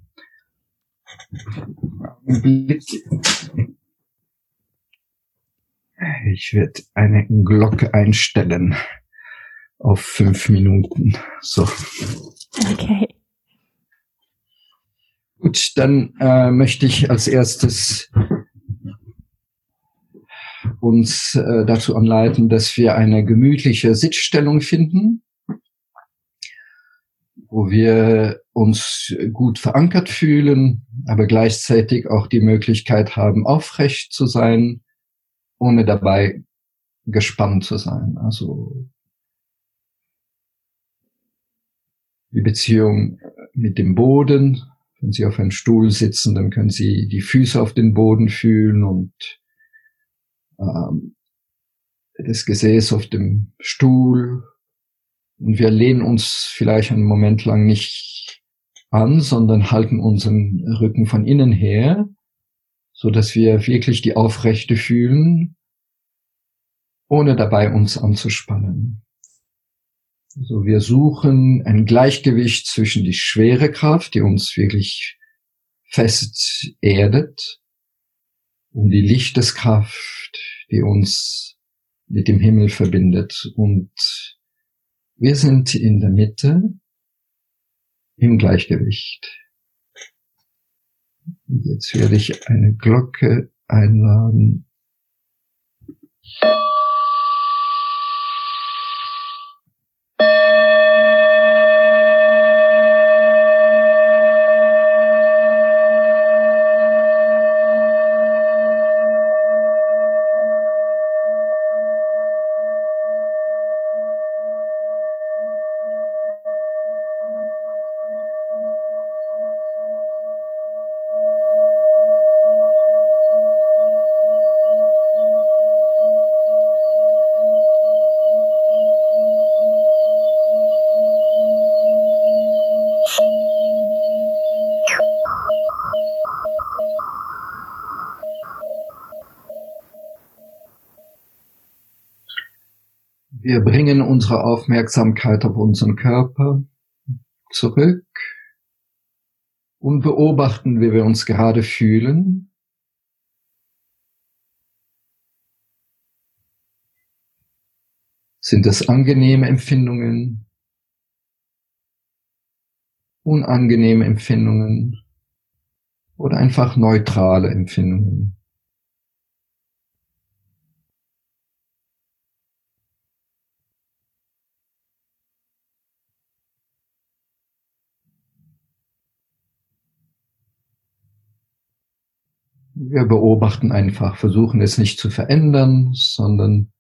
Ich werde eine Glocke einstellen auf fünf Minuten. So. Okay. Gut, dann äh, möchte ich als erstes uns äh, dazu anleiten, dass wir eine gemütliche Sitzstellung finden, wo wir uns gut verankert fühlen, aber gleichzeitig auch die Möglichkeit haben, aufrecht zu sein, ohne dabei gespannt zu sein. Also die Beziehung mit dem Boden. Wenn Sie auf einem Stuhl sitzen, dann können Sie die Füße auf den Boden fühlen und ähm, das Gesäß auf dem Stuhl. Und wir lehnen uns vielleicht einen Moment lang nicht an, sondern halten unseren Rücken von innen her, so dass wir wirklich die Aufrechte fühlen, ohne dabei uns anzuspannen. Also wir suchen ein Gleichgewicht zwischen die schwere Kraft, die uns wirklich fest erdet, und die Lichteskraft, die uns mit dem Himmel verbindet. Und wir sind in der Mitte im Gleichgewicht. Und jetzt werde ich eine Glocke einladen. Wir bringen unsere Aufmerksamkeit auf unseren Körper zurück und beobachten, wie wir uns gerade fühlen. Sind es angenehme Empfindungen, unangenehme Empfindungen oder einfach neutrale Empfindungen? Wir beobachten einfach, versuchen es nicht zu verändern, sondern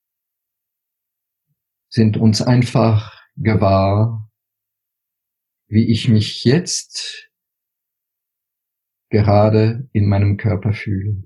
sind uns einfach gewahr, wie ich mich jetzt gerade in meinem Körper fühle.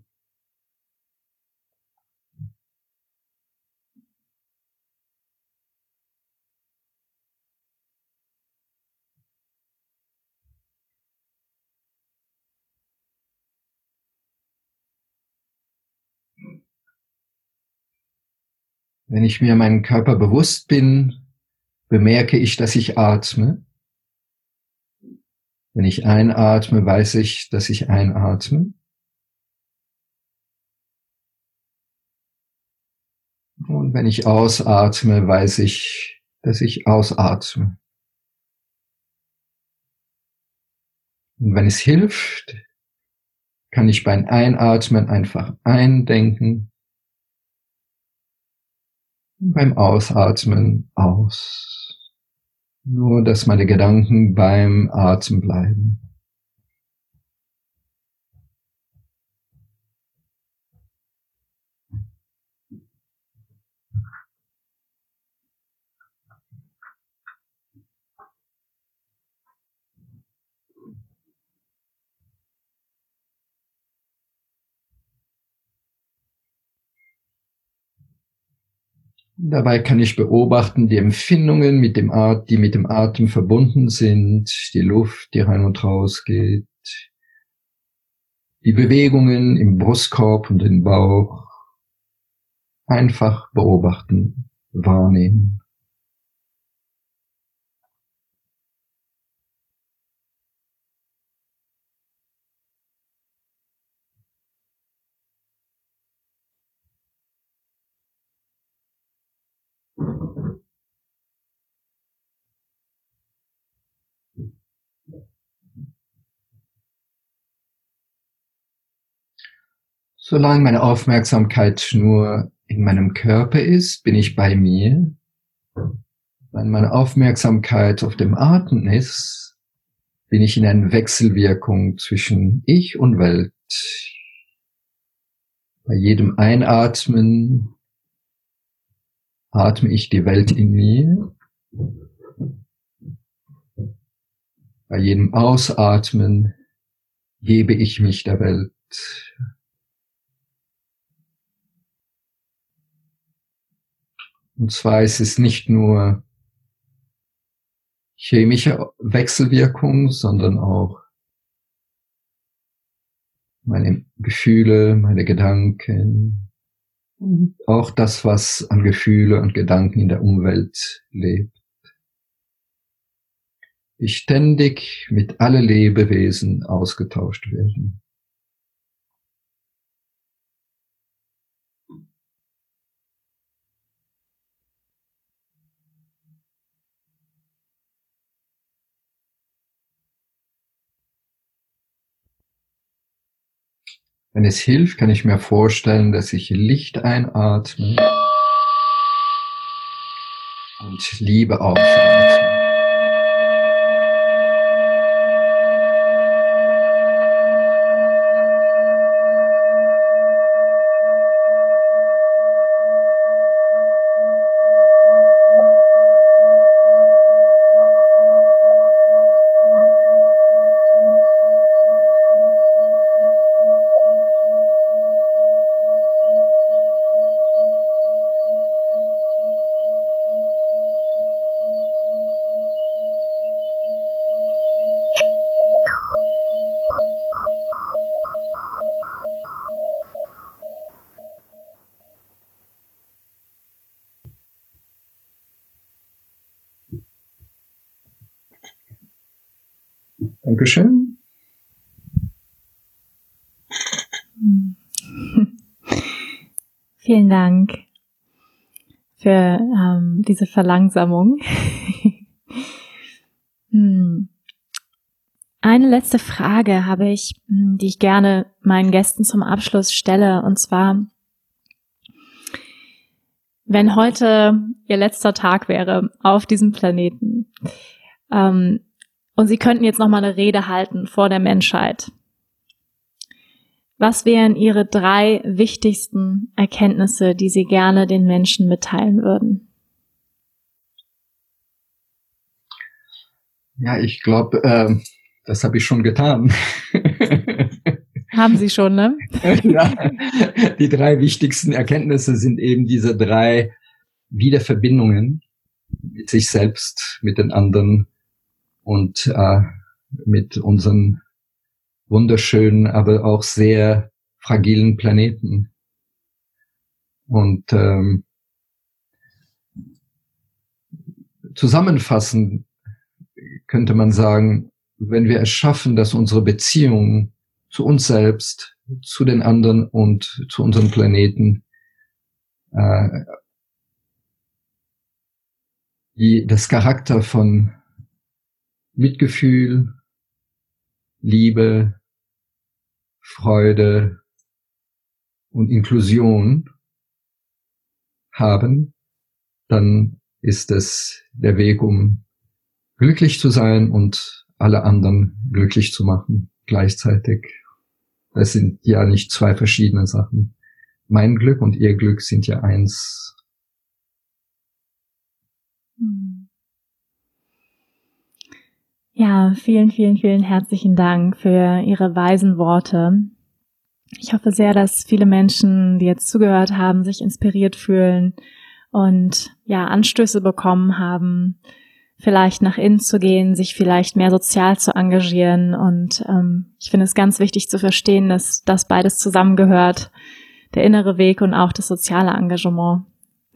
Wenn ich mir meinen Körper bewusst bin, bemerke ich, dass ich atme. Wenn ich einatme, weiß ich, dass ich einatme. Und wenn ich ausatme, weiß ich, dass ich ausatme. Und wenn es hilft, kann ich beim Einatmen einfach eindenken, und beim Ausatmen aus. Nur, dass meine Gedanken beim Atmen bleiben. Dabei kann ich beobachten die Empfindungen, mit dem At- die mit dem Atem verbunden sind, die Luft, die rein und raus geht, die Bewegungen im Brustkorb und im Bauch. Einfach beobachten, wahrnehmen. Solange meine Aufmerksamkeit nur in meinem Körper ist, bin ich bei mir. Wenn meine Aufmerksamkeit auf dem Atem ist, bin ich in einer Wechselwirkung zwischen Ich und Welt. Bei jedem Einatmen atme ich die Welt in mir. Bei jedem Ausatmen gebe ich mich der Welt. Und zwar ist es nicht nur chemische Wechselwirkung, sondern auch meine Gefühle, meine Gedanken und auch das, was an Gefühle und Gedanken in der Umwelt lebt, die ständig mit alle Lebewesen ausgetauscht werden. Wenn es hilft, kann ich mir vorstellen, dass ich Licht einatme und Liebe ausatme. Dankeschön. Vielen Dank für ähm, diese Verlangsamung. hm. Eine letzte Frage habe ich, die ich gerne meinen Gästen zum Abschluss stelle, und zwar: Wenn heute ihr letzter Tag wäre auf diesem Planeten, ähm, und Sie könnten jetzt nochmal eine Rede halten vor der Menschheit, was wären Ihre drei wichtigsten Erkenntnisse, die Sie gerne den Menschen mitteilen würden? Ja, ich glaube, äh, das habe ich schon getan. Haben Sie schon, ne? Ja, die drei wichtigsten Erkenntnisse sind eben diese drei Wiederverbindungen mit sich selbst, mit den anderen und äh, mit unseren wunderschönen, aber auch sehr fragilen Planeten. Und ähm, zusammenfassend könnte man sagen, wenn wir es schaffen, dass unsere Beziehung zu uns selbst, zu den anderen und zu unserem Planeten äh, die, das Charakter von Mitgefühl, Liebe, Freude und Inklusion haben, dann ist es der Weg, um glücklich zu sein und alle anderen glücklich zu machen gleichzeitig. Das sind ja nicht zwei verschiedene Sachen. Mein Glück und ihr Glück sind ja eins. Ja, vielen, vielen, vielen herzlichen Dank für Ihre weisen Worte. Ich hoffe sehr, dass viele Menschen, die jetzt zugehört haben, sich inspiriert fühlen und ja, Anstöße bekommen haben, vielleicht nach innen zu gehen, sich vielleicht mehr sozial zu engagieren. Und ähm, ich finde es ganz wichtig zu verstehen, dass das beides zusammengehört, der innere Weg und auch das soziale Engagement.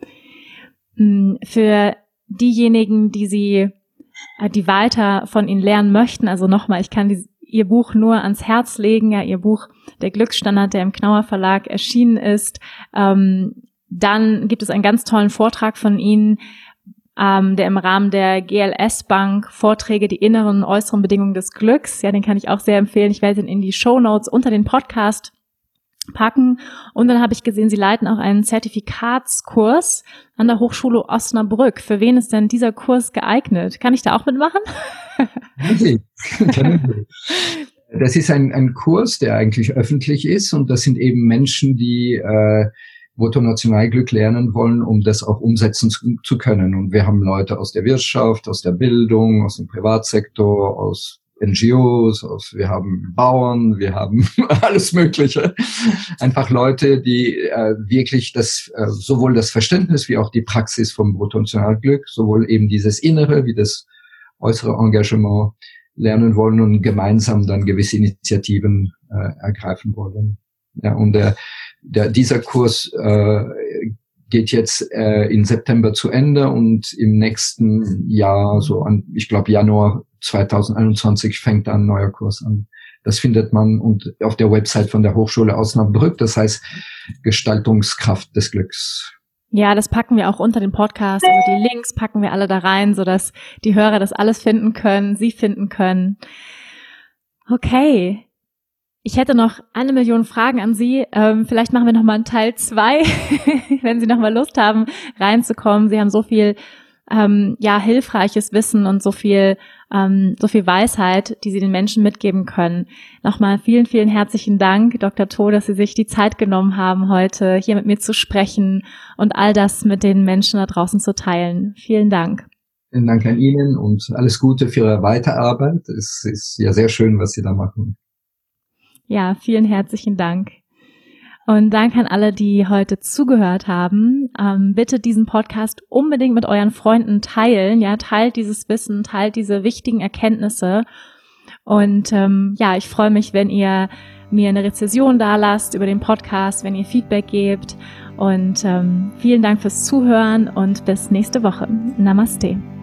Für diejenigen, die Sie die weiter von Ihnen lernen möchten, also nochmal, ich kann die, Ihr Buch nur ans Herz legen, ja, Ihr Buch Der Glücksstandard, der im Knauer Verlag erschienen ist. Ähm, dann gibt es einen ganz tollen Vortrag von Ihnen, ähm, der im Rahmen der G L S Bank Vorträge, die inneren und äußeren Bedingungen des Glücks, ja, den kann ich auch sehr empfehlen. Ich werde ihn in die Shownotes unter den Podcast packen. Und dann habe ich gesehen, Sie leiten auch einen Zertifikatskurs an der Hochschule Osnabrück. Für wen ist denn dieser Kurs geeignet? Kann ich da auch mitmachen? Okay. Das ist ein, ein Kurs, der eigentlich öffentlich ist, und das sind eben Menschen, die äh, Brutto Nationalglück lernen wollen, um das auch umsetzen zu, zu können. Und wir haben Leute aus der Wirtschaft, aus der Bildung, aus dem Privatsektor, aus N G Os, aus, wir haben Bauern, wir haben alles Mögliche. Einfach Leute, die äh, wirklich das äh, sowohl das Verständnis wie auch die Praxis vom Bruttonationalglück, sowohl eben dieses Innere wie das äußere Engagement lernen wollen und gemeinsam dann gewisse Initiativen äh, ergreifen wollen. Ja, und der, der, dieser Kurs äh, geht jetzt äh, im September zu Ende, und im nächsten Jahr, so an, ich glaube Januar zwanzig einundzwanzig, fängt ein neuer Kurs an. Das findet man und auf der Website von der Hochschule Osnabrück, das heißt Gestaltungskraft des Glücks. Ja, das packen wir auch unter den Podcast, also die Links packen wir alle da rein, sodass die Hörer das alles finden können, Sie finden können. Okay. Ich hätte noch eine Million Fragen an Sie. Ähm, vielleicht machen wir noch mal einen Teil zwei, wenn Sie noch mal Lust haben, reinzukommen. Sie haben so viel ähm, ja hilfreiches Wissen und so viel ähm, so viel Weisheit, die Sie den Menschen mitgeben können. Nochmal vielen, vielen herzlichen Dank, Doktor To, dass Sie sich die Zeit genommen haben, heute hier mit mir zu sprechen und all das mit den Menschen da draußen zu teilen. Vielen Dank. Vielen Dank an Ihnen und alles Gute für Ihre Weiterarbeit. Es ist ja sehr schön, was Sie da machen. Ja, vielen herzlichen Dank. Und danke an alle, die heute zugehört haben. Ähm, bitte diesen Podcast unbedingt mit euren Freunden teilen. Ja, teilt dieses Wissen, teilt diese wichtigen Erkenntnisse. Und ähm, ja, ich freue mich, wenn ihr mir eine Rezension dalasst über den Podcast, wenn ihr Feedback gebt. Und ähm, vielen Dank fürs Zuhören und bis nächste Woche. Namaste.